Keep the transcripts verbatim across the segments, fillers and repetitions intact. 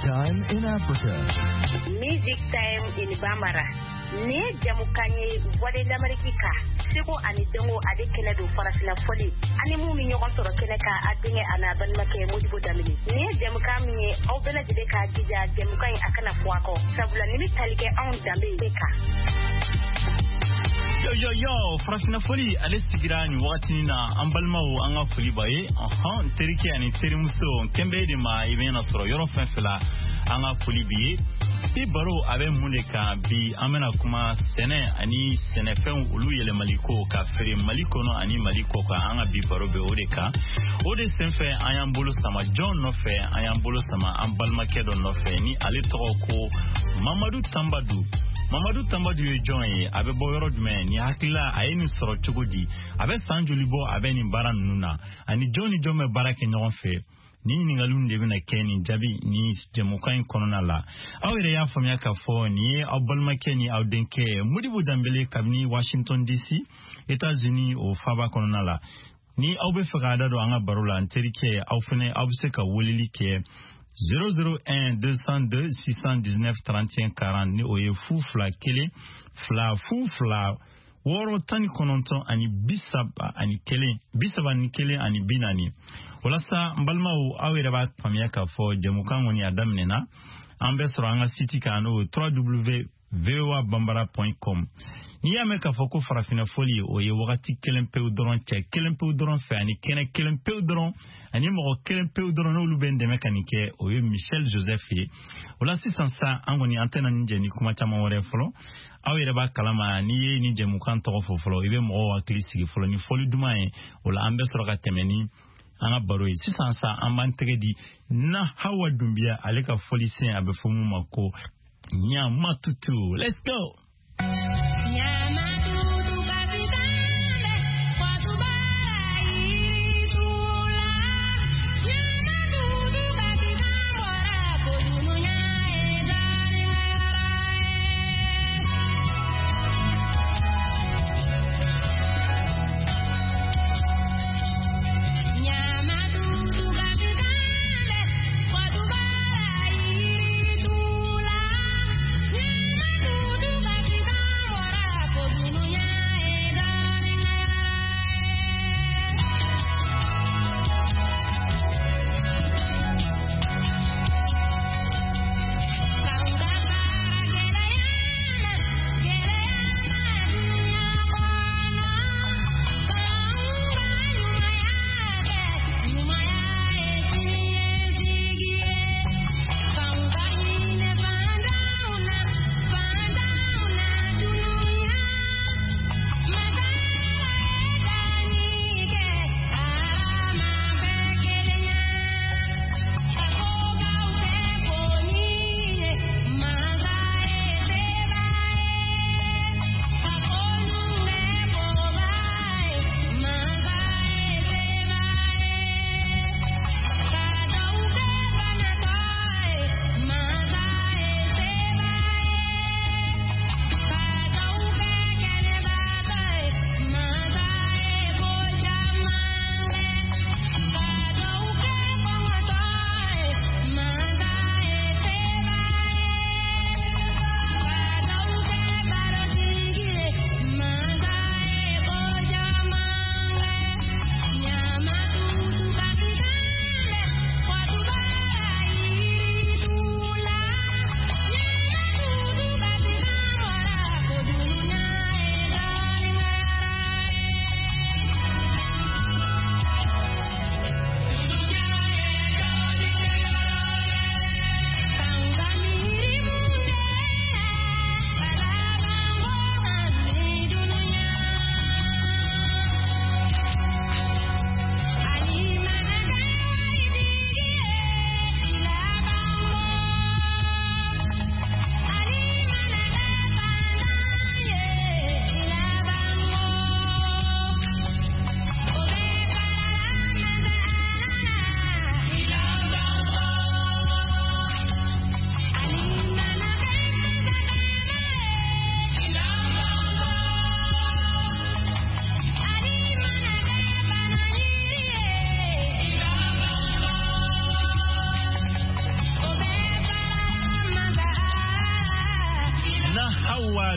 time in Africa. Music time in Bambara. Ne jamukanye wade l'Amerika. Seko ani dongo ade kele do farasila foli. Ani mu mi nyogon soro kele ka adinge ana ban make modibo damini. Ne jamukanye au bela jide ka gija jamukanye akana kwako. Sabula nimi talike on dambe beka. Yo yo yo, farasina foli alestigirani wakati na ambalmao anga foli baye. Aha, teriki ani terimuso kembe de ma ibena soro yoro fenfela anga foli biye. I baro abe muleka bi amena kuma sene ani sene fen ulu yele maliko ka fere maliko no ani maliko ka anga bi baro be odeka. Ode senfe ayambolo sama John no fe ayambolo sama ambalma kedo no fe ni ale toko Mamadou Tambadou. Mamadou Tambadou ye joye abe boyoro dme ni hakila ayeni soro chugodi abe sanjolibo abe ni bara nuna ani Johnny Jome barake nyon fe ni ningalunde bina keni jabi ni jemukain konona la awere ya famia ka fo ni abalma keni awdenke mudibu dambele kabni Washington D C États-Unis o faba konona la ni awbe fagada do anga barola anterike awfene awse ka wolili ke zéro zéro un deux cent deux six cent dix-neuf trente et un quarante ni oye fu fla kele fla fu fla woro tani kononton ani bisaba ani kele bisaba ni kele ani binani walasa mbalma u awere ba pamia ka fo jemukango ni adamnena ambe soranga siti kano w w w point v o a bambara point com ni ya meka foko farafina foli oye wakati kelempe udron che kelempe udron fe ani kene kelempe udron ani mo kelempe udron no lubende mekanike oye Michel Joseph wala si sansa angoni antena nje ni kuma chama wore folo awere ba kalama ni ye ni jemukan to folo ibe mo wakili sigi folo ni foli dumae wala ambe soroka temeni anga baroi si sansa amantege di na hawa dumbia aleka foli sen abe fomu mako nya matutu. Let's go. Thank you.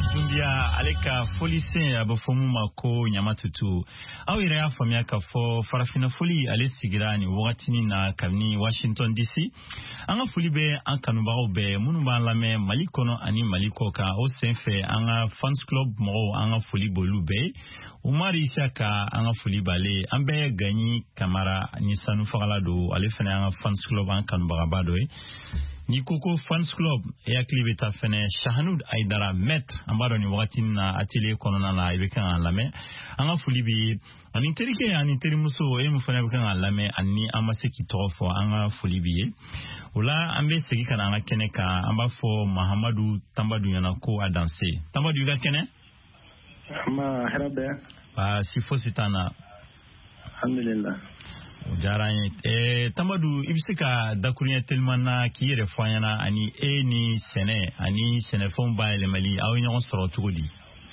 Dumbia aleka folise abafomu mako nyamatutu au ire ya famia ka fo farafina foli ale sigirani wakatini na kamni Washington D C anga foli be an kanubago be munu ba lame malikono ani maliko ka o senfe anga fans club mo anga foli bolu be Umar Isaka anga foli bale ambe ganyi kamara ni sanu fagala do ale fene anga fans club an kanubaga bado e Nikoko Fans Club ya klibeta fene Shahanud Aidara Maître ambaro ni wakati na atelier konona la ibeka alame anga fulibi ani terike ya ani terimuso e mufana ibeka alame ani amase kitofo anga fulibi ula ambe segi kana anga keneka amba fo Mahamadou Tambadou yana ko adanse Tambadou ga kene ma herabe ba sifo sitana alhamdulillah Jaranye eh Tambadou ibisika dakunya telmana kiyere fanyana ani e ni sene ani sene fon ba ele mali aw nyon soro tugudi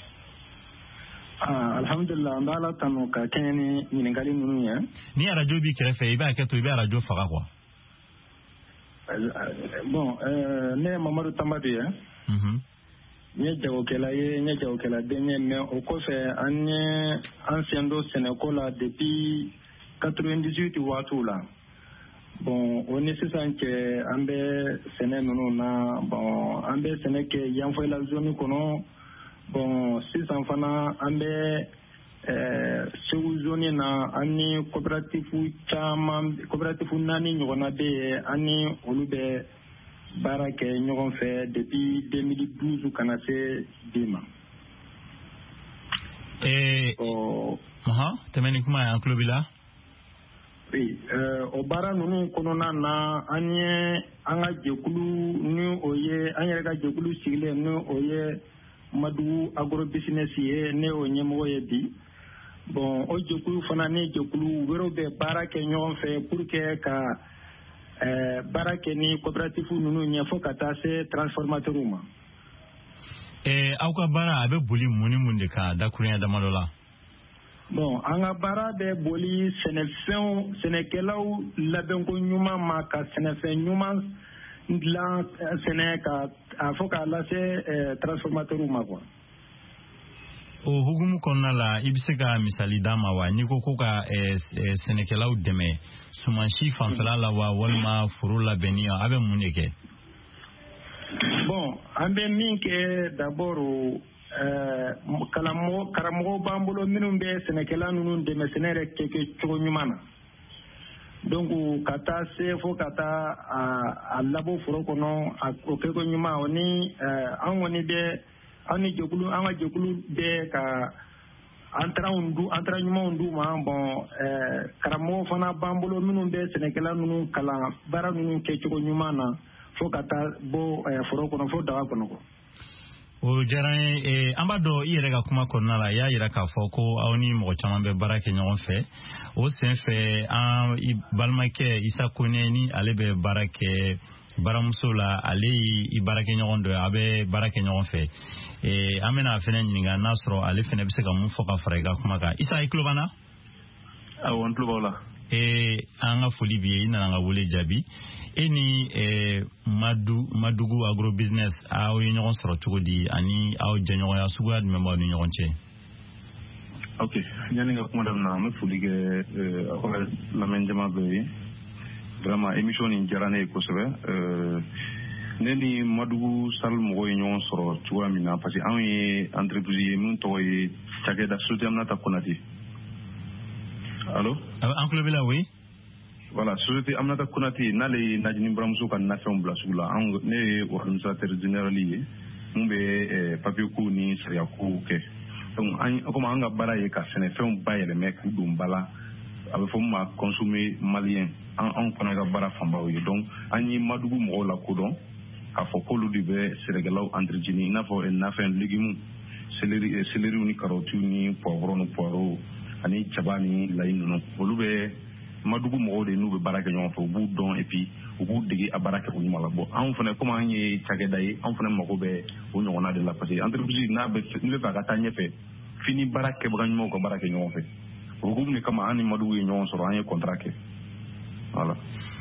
ah alhamdulillah ndala tanu ka kenni ni ngali nunu ya ni radio bi krefe iba keto iba radio faga kwa bon euh ne Mamadou Tambadou ya mhm nye jago kela ye nye jago kela denye me o ko fe anye ancien do Sénégal depuis quatre-vingt-dix-huit waatu la bon on est sisan que ambe sene nunu na bon ambe sene ke yanfo la zone kono bon sisan fana ambe euh segu zone na ani coopérative chama coopérative nani nyona be ani olube barake nyogon fe depuis deux mille douze kana se dima eh oh aha temeni kuma en club là oui euh o bara nunu konona na anye anga jekulu ni oye anya ga jekulu sigile ni oye madu agro business ye ne o nyemo ye bi bon o jekulu fana ne jekulu wero be bara ke nyon fe pour que ka euh bara ke ni coopérative nunu nya fo kata se transformateur uma eh auka bara abe boli muni munde ka dakunya da malola bon anga bara be boli senefon senekelaw labenko nyuma ma ka senefen nyuma la seneka afoka la se transformateur ma quoi o hugumu konna la ibisega misali dama wa niko koka senekelaw deme sumanshi fansala la wa walma furula benia abe muneke bon ambe minke d'abord Euh, kalamo karamo bambulo minum be senekela nunu de mesenere keke chogo nyumana donc kata se fo kata a labo foro kono a okego nyuma oni an woni be ani jogulu an jogulu be ka antra undu antra nyuma undu ma bon euh karamo fana bambulo minum be senekela nunu kala bara nunu ke chogo nyumana fo kata bo foro kono fo dawa kono ko o jaran e ambado iyere ga kuma konna la ya yira ka foko awni mo chama be barake nyon fe o sen fe an balmake isa koneni ale be barake baramusola ale i barake nyon do abe barake nyon fe e amena fene nyinga nasro ale fene be se ga mu foka frega kuma ka isa iklobana a won klobola e anga foli bi ina nga wole jabi eni eh, madu madugu agro business aw ñogon soro tugudi ani aw janyo ya suga me ma ñu ñogon ci ok ñani nga kuma dam na me fulige euh akole la men jama be vraiment émission ni jarane ko sebe euh neni madugu sal mo ñogon soro tuwa mina parce que an yi entreprise mun to yi tagé da soutiam na ta konati allo en club là oui voilà société amnata kunati nale najini bramso kan nation blasula an ne administrateur général yi mumbe papier ku ni saria ku ke donc an comme anga bara ye ka sene fe un bayele mek dum bala ave fo ma consommer malien an an kona ga bara famba yi donc ani madugu mo la ko don ka fo ko lu dibe sénégalaw entre jini na fo en na fen légume céleri céleri ni carotte ni poivron no poiro ani chabani lain no olube madugu mo de nu be barake nyon fo bu don et puis bu digi abarake ko nyuma la bo an fane comment any tageda yi an fane mako be o nyona de la passer entreprise na be ne ba ka tanye fe fini barake ba nyuma ko barake nyon fe o gum ni kama ani madugu nyon so ran contrat ke voilà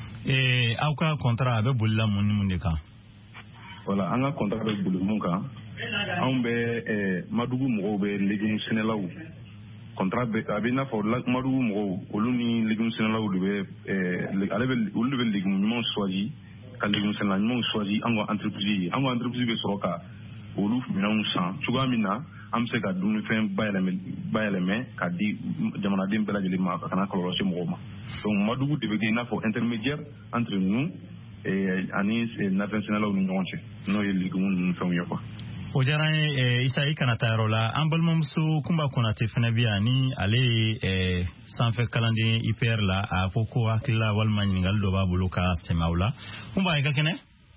eh awka contrat be bulla mun mun de ka voilà an ga contrat be bulu mun ka anw bɛ Madugu mɔgɔw bɛ légumes sɛnɛlaw contrat bɛ a bɛ n'a fɔ Madugu mɔgɔw olu ni légumes sɛnɛlaw de bɛ ale bɛ olu de bɛ légumes ɲumanw choisi ka légumes sɛnɛla ɲumanw choisi an ka entreprise ye an ka entreprise bɛ sɔrɔ ka olu minɛnw san cogoya min na an bɛ se ka dumunifɛn bayɛlɛmɛ bayɛlɛmɛ ka di jamanaden bɛɛ lajɛlen ma ka kana kɔlɔlɔ se mɔgɔw ma donc Madugu de bɛ kɛ i n'a fɔ intermédiaire entre nous ani nafɛn sɛnɛlaw ni ɲɔgɔn cɛ n'o ye légumes ninnu fɛnw ye quoi. O diyara n ye Isa i kana taa yɔrɔ la an balimamuso Kunba Konate fana bɛ yan ni ale ye sanfɛ kalanden I P R la a ko ko hakilila walima ɲininkali dɔ b'a bolo ka sɛmɛ aw la Kunba i ka kɛnɛ.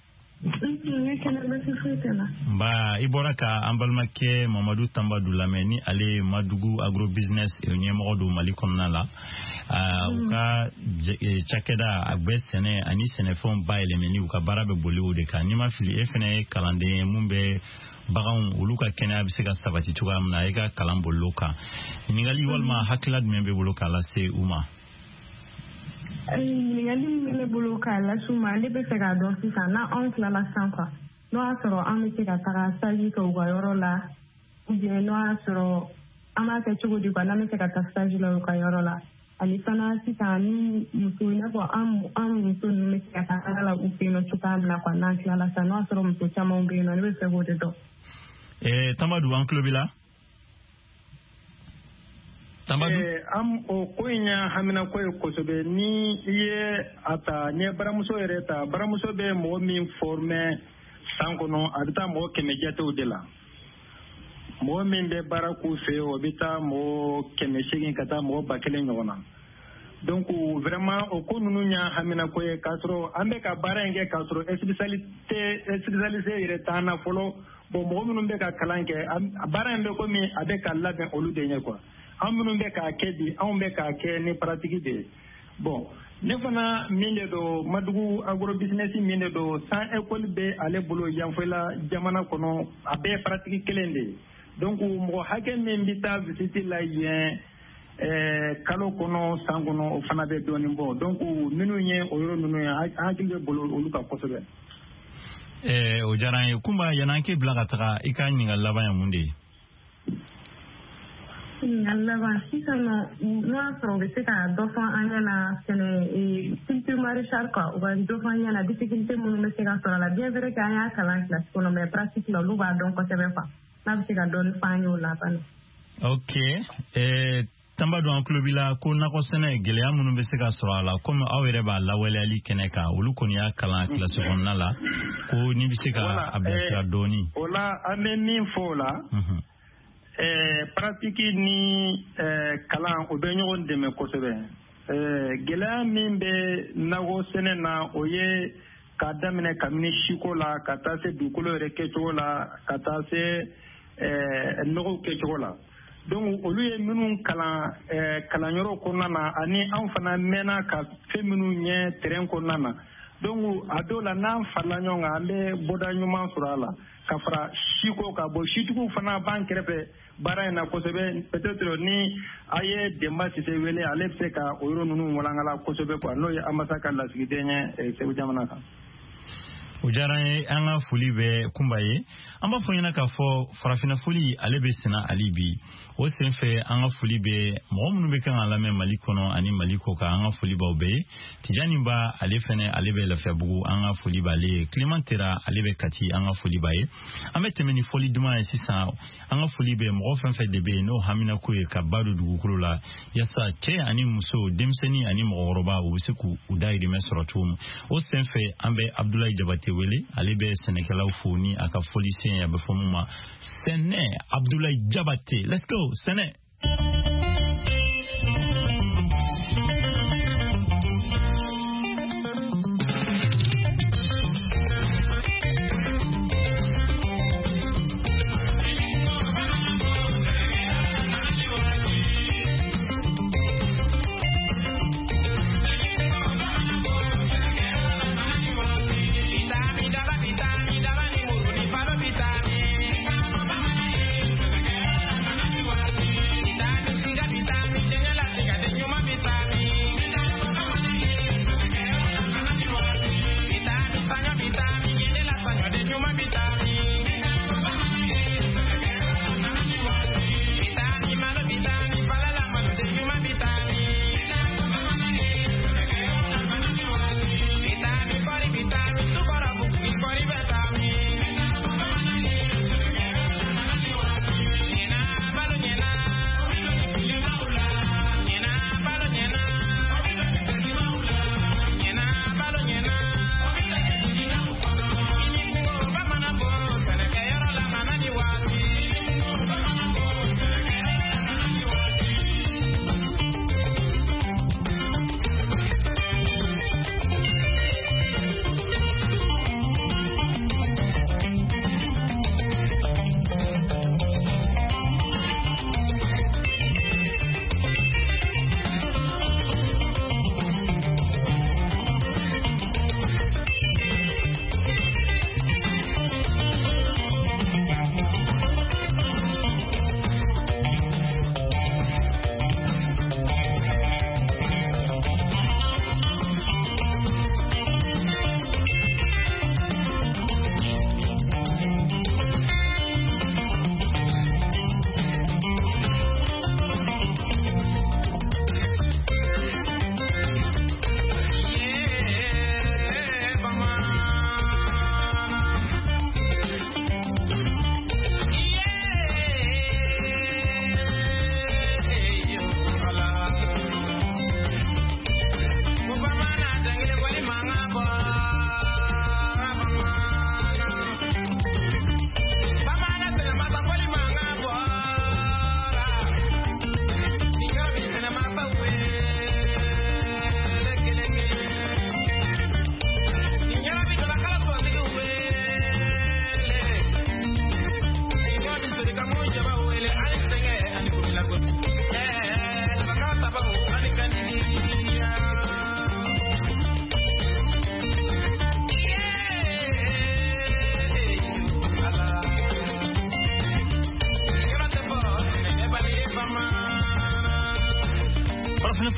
Nba i bɔra ka an balimakɛ Mamadu Tanbadu lamɛn ni ale Madugu agro business ɲɛmɔgɔ don Mali kɔnɔna la u ka cakɛda a bɛ sɛnɛ ani sɛnɛfɛnw bayɛlɛmɛni u ka baara bɛ boli o de kan n'i ma fili e fana ye kalanden ye mun bɛ baganw olu ka kɛnɛya bɛ se ka sabati cogoya min na e ka kalan boli o kan ɲininkali walima hakilila jumɛn bɛ bolo k'a lase u ma. Ɲininkali min bɛ ne bolo k'a lase u ma ne bɛ fɛ k'a dɔn sisan na anw tilala san quoi n'o y'a sɔrɔ an bɛ se ka taga stage kɛ u ka yɔrɔ la ou bien n'o y'a sɔrɔ an b'a kɛ cogo di quoi n'an bɛ se ka taa stage la u ka yɔrɔ la ani fana sisan ni muso i n'a fɔ an muso ninnu bɛ se ka taa taga la u fɛ yen nɔ cogoya min na quoi n'an tilala sisan n'o y'a sɔrɔ muso caman bɛ yen nɔ ne bɛ fɛ k'o de dɔn. Tanbadu an tulo b'i la. am o ko in ya hamina ko ye kosɛbɛ ni i ye a ta n ye baramuso yɛrɛ ta baramuso bɛ mɔgɔ min former san kɔnɔ a bɛ taa mɔgɔ kɛmɛ jatew de la mɔgɔ min bɛ baara k'u fɛ o bɛ taa mɔgɔ kɛmɛ seegin ka taa mɔgɔ ba kelen ɲɔgɔn na donc vraiment o ko ninnu y'a hamina ko ye k'a sɔrɔ an bɛ ka baara in kɛ k'a sɔrɔ spécialité spécialisé yɛrɛ t'an na fɔlɔ bon mɔgɔ minnu bɛ ka kalan kɛ baara in bɛ komi a bɛ ka labɛn olu de ɲɛ quoi an minnu bɛ k'a kɛ bi anw bɛ k'a kɛ ni pratique de ye bon ne fana min de don Madugu agro business min de don san école bɛ ale bolo yanfɛla jamana kɔnɔ a bɛɛ ye pratique kelen de ye donc mɔgɔ hakɛ min bɛ taa visite la yen kalo kɔnɔ san kɔnɔ o fana bɛ dɔɔnin bɔ donc minnu ye o yɔrɔ ninnu ye an hakili bɛ bolo olu kan kosɛbɛ. O diyara n ye Kunba yan'an k'i bila ka taga i ka ɲininkali laban ye mun de ye. Laban sisan nɔ n'o y'a sɔrɔ u bɛ se ka dɔ fɔ an ɲɛna sɛnɛ culture maraîchage quoi u ka dɔ fɔ an ɲɛna difficulté minnu bɛ se ka sɔrɔ a la bien vrai que an y'a kalan kilasi kɔnɔ mais pratique la olu b'a dɔn kosɛbɛ quoi n'a bɛ se ka dɔɔnin fɔ an ye o la fana. Ok Tanbadu an tulo b'i la ko nakɔ sɛnɛ gɛlɛya minnu bɛ se ka sɔrɔ a la komi aw yɛrɛ b'a lawaleyali kɛnɛ kan olu kɔni y'a kalan kilasi kɔnɔna la ko n'i bɛ se ka a bilasira dɔɔnin. O la an bɛ min fɔ o la. Pratique ni kalan o bɛ ɲɔgɔn dɛmɛ kosɛbɛ gɛlɛya min bɛ nakɔ sɛnɛ na o ye k'a daminɛ kabini siko la ka taa se dugukolo yɛrɛ kɛcogo la ka taa se nɔgɔw kɛcogo la donc olu ye minnu kalan kalanyɔrɔ kɔnɔna na ani an fana mɛnna ka fɛn minnu ɲɛ terrain kɔnɔna na donc a dɔw la n'an farala ɲɔgɔn kan an bɛ bɔda ɲuman sɔrɔ a la ka fara siko ka bɔ sitigiw fana b'an kɛrɛfɛ baara in na kosɛbɛ peut-être ni a ye Denba Sise wele ale bɛ se ka o yɔrɔ ninnu walankala kosɛbɛ quoi n'o ye Amasa ka lasigiden ye Segu jamana kan. O diyara n ye an ka foli bɛ Kunba ye an b'a fɔ ɲɛna k'a fɔ farafinna foli ale bɛ senna hali bi o senfɛ an ka foli bɛ mɔgɔ minnu bɛ kan ka lamɛn Mali kɔnɔ ani Mali kɔ kan an ka foli b'aw bɛɛ ye Tijani Ba ale fɛnɛ ale bɛ Lafiyabugu an ka foli b'ale ye Clément Tera ale bɛ Kati an ka foli b'a ye an bɛ tɛmɛ ni foli duman ye sisan an ka foli bɛ mɔgɔ fɛn fɛn de bɛ yen n'o hamina ko ye ka ba don dugukolo la yasa cɛ ani muso denmisɛnnin ani mɔgɔkɔrɔba u bɛ se k'u dahirimɛ sɔrɔ cogo min o senfɛ an bɛ Abdoulaye Jabate wele ale bɛ sɛnɛkɛlaw fo ni a ka foli sen a bɛ fɔ mun ma sɛnɛ Abdoulaye Jabate let's go sɛnɛ.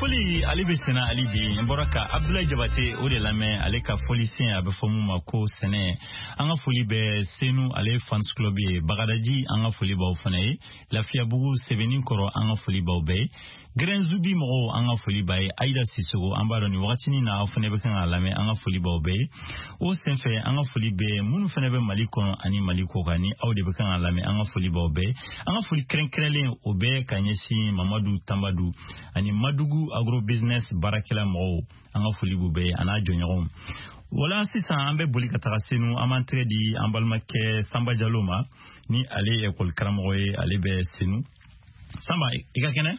foli ali be sena ali bi mboraka Abdoulaye Jabate o de lame ale ka foli sen abe fomu mako sene anga foli be senu ale fans club e Bagadaji anga foli ba ofane Lafia Bugu Sevenin Koro anga foli ba obe Gren Zubi mo anga foli ba Aida Sissoko ambaro ni wakati ni na ofane be kan alame anga foli ba obe o senfe anga foli be munu fane be Maliko ani Maliko gani au de be kan alame anga foli ba obe anga foli krenkrele obe kanyesi Mamadou Tambadou ani Madugu agro business barakela mo anga foli bube ana jonyo wala sisan ambe boli katara senu amantre di ambalmake Samba Jaloma ni ale ekol karamoye ale be senu Samba ikakene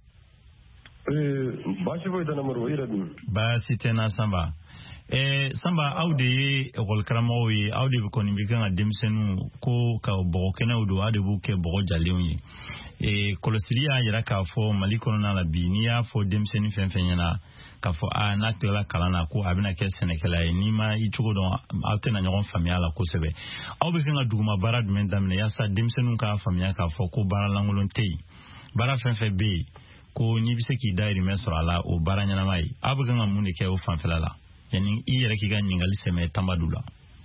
eh bashi boy dana maro iradu ba sitena Samba eh Samba aude ekol karamoye aude ko ni bikanga demsenu ko ka bo kena udo ade buke bo jalewi e kolosiria yira ka fo Maliko na la binia fo demseni fenfenyana ka fo a na tela kalana ko abina ke senekela ni ma ichugo don altena nyon famia la ko sebe aw be nga duguma bara du mendamne ya sa demsenu ka famia ka fo ko bara langolon tei bara fenfe be ko ni bise ki dairi mesra la o bara nyana mai abu nga munde ke o fanfela la yani i yira ki ga nyingali seme tambadula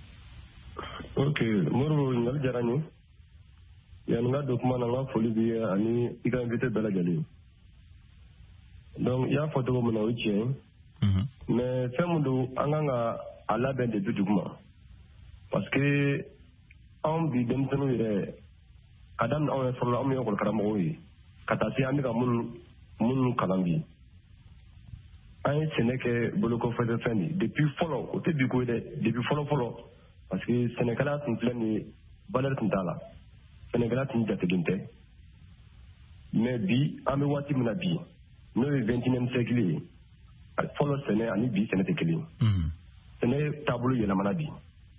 okay moro ngal jarani yan nga dokuma na nga foli bi ani ika invité bela jali donc ya photo ko mona uchi mhm mais femundo anganga ala ben de duduma parce que on bi dem tanu ire adam on so la on yo ko karamo yi kata si andi ka mun mun kalambi ay seneke boloko fete fendi depuis follow o te bi ko de depuis follow follow parce que senekala tin plein valeur tin dala Sénégal tin jate ginte mais bi ame wati muna bi no vingt et unième siècle follow sene ani bi sene tekeli mhm sene tableau yela mana bi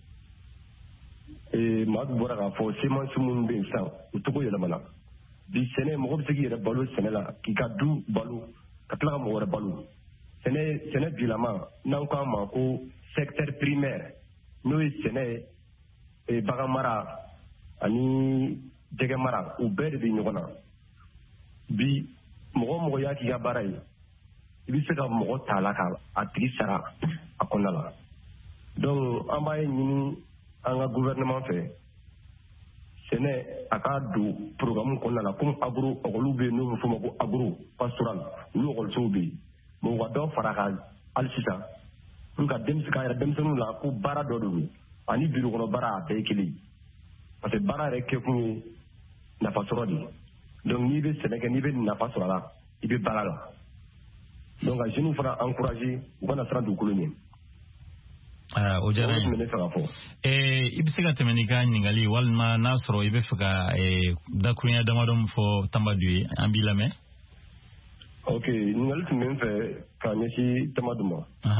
e ma bora ka fo seman sumun be sa utugo yela mana bi sene mo ko segi yela balu sene la ki ka du balu ka tla mo wora balu sene sene bilama nan ko ma ko secteur primaire no sene e bagamara ani jege mara u bɛɛ de bɛ ɲɔgɔn na bi mɔgɔ mɔgɔ y'a k'i ka baara ye i bɛ se ka mɔgɔ ta la ka a tigi sara a kɔnɔna la donc an b'a ye ɲini an ka gouvernement fɛ sɛnɛ a ka don programme kɔnɔna la comme agro ɔkɔliw bɛ yen n'o bɛ f'o ma ko agro pastoral olu ɔkɔlisow bɛ yen mais u ka dɔ fara a kan hali sisan pour ka denmisɛn k'a yɛrɛ denmisɛnninw la ko baara dɔ de don ani biro kɔnɔ baara a bɛɛ ye kelen ye parce que baara yɛrɛ kɛ kun ye nafa sɔrɔ de donc n'i bɛ sɛnɛ kɛ n'i bɛ nafa sɔrɔ a la i bɛ baara la donc ka jeunes fana encourager u kana siran dugukolo ɲɛ. Ah, o diyara n ye. Eh, i bɛ se ka tɛmɛ n'i ka ɲininkali walima n'a sɔrɔ i bɛ fɛ ka dakurunya damadɔ min fɔ Tambadou ye an b'i lamɛn. ok ɲininkali tun bɛ n fɛ ka ɲɛsin Tambadou ma.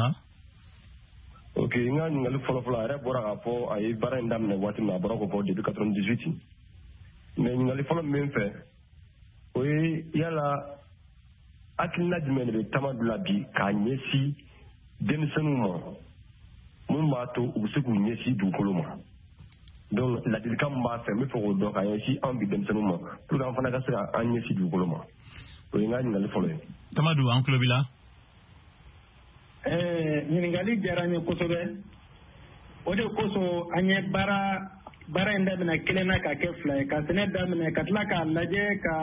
ok n ka ɲininkali fɔlɔfɔlɔ a yɛrɛ bɔra k'a fɔ a ye baara in daminɛ waati min a bɔra k'o fɔ depuis quatre-vingt-dix-huit mais ɲininkali fɔlɔ min bɛ n fɛ o ye yala hakilina jumɛn de bɛ Tambadou la bi k'a ɲɛsin denmisɛnninw ma mun b'a to u bɛ se k'u ɲɛsin dugukolo ma donc ladilikan min b'a fɛ n bɛ fɛ k'o dɔn k'a ɲɛsin anw bi denmisɛnninw ma pour que an fana ka se k'an ɲɛsin dugukolo ma o ye n ka ɲininkali fɔlɔ ye. Tambadou an tulo b'i la. ɲininkali diyara n ye kosɛbɛ o de kosɔn an ye baara baara in daminɛ kelen na ka kɛ fila ye ka sɛnɛ daminɛ ka tila k'a lajɛ ka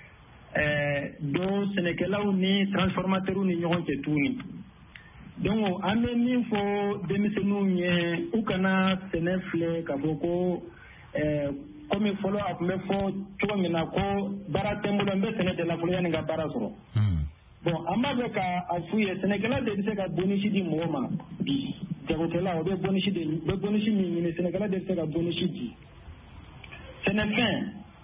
don sɛnɛkɛlaw ni transformateurs ni ɲɔgɔn cɛ tuguni donc an bɛ min fɔ denmisɛnninw ye u kana sɛnɛ filɛ ka fɔ ko komi fɔlɔ a tun bɛ fɔ cogo min na ko baara tɛ n bolo n bɛ sɛnɛ de la fɔlɔ yanni ka baara sɔrɔ. Bon, an b'a fɛ k'a f'u ye sɛnɛkɛla de bɛ se ka bonus di mɔgɔ ma bi jagokɛla o bɛ bonus de bɛ bonus min ɲini sɛnɛkɛla de bɛ se ka bonus di sɛnɛfɛn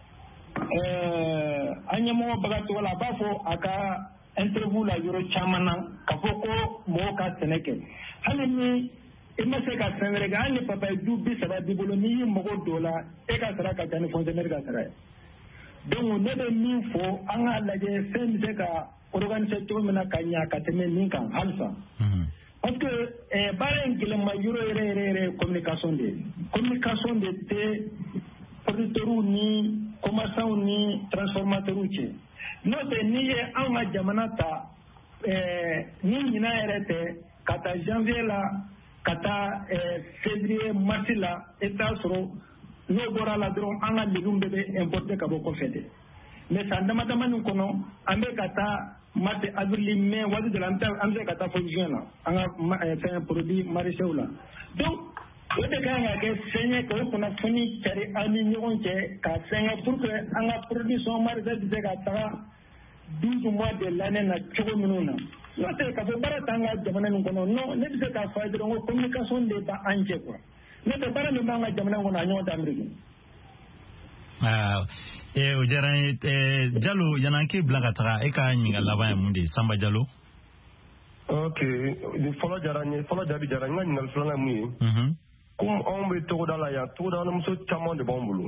an ɲɛmɔgɔ Bagacogo la a b'a fɔ a ka interview la yɔrɔ caman na k'a fɔ ko mɔgɔw ka sɛnɛ kɛ hali ni i ma se ka fɛn wɛrɛ kɛ hali ni papaye du bi saba b'i bolo n'i y'i mago don o la e ka sara ka ca ni fonctionnaire ka sara ye donc ne bɛ min fɔ an k'a lajɛ fɛn bɛ se ka organiser cogo min na ka ɲa ka tɛmɛ nin kan halisa parce que baara in gɛlɛnma yɔrɔ yɛrɛ yɛrɛ yɛrɛ communication de ye communication de tɛ producteurs ni commerçants ni transformateurs cɛ n'o tɛ n'i ye anw ka jamana ta ni ɲina yɛrɛ tɛ ka taa janvier la ka taa février mars la i t'a sɔrɔ n'o bɔra la dɔrɔn an ka légumes bɛɛ bɛ importer ka bɔ kɔfɛ de mais san dama dama nin kɔnɔ an bɛ ka taa mars avril mai waati dɔ la an bɛ se ka taa fo juin la an ka fɛn produit maraîchers la donc o de kan ka kɛ fɛn ye k'o kunnafoni cari an ni ɲɔgɔn cɛ ka fɛn kɛ pour que an ka production maraîchère bɛ se ka taga douze mois de l'année na cogo minnu na n'o tɛ k'a fɔ baara t'an ka jamana nin kɔnɔ non ne bɛ se k'a fɔ a ye dɔrɔn ko communication de b'an cɛ quoi n'o tɛ baara min b'an ka jamana kɔnɔ a ɲɔgɔn tɛ Ameriki. o diyara n ye Jalo yan'an k'i bila ka taga e ka ɲininka laban ye mun de ye Sanba Jalo. ok fɔlɔ diyara n ye fɔlɔ jaabi diyara n ka ɲininkali filanan ye mun ye. komi anw bɛ togoda la yan togoda muso caman de b'anw bolo.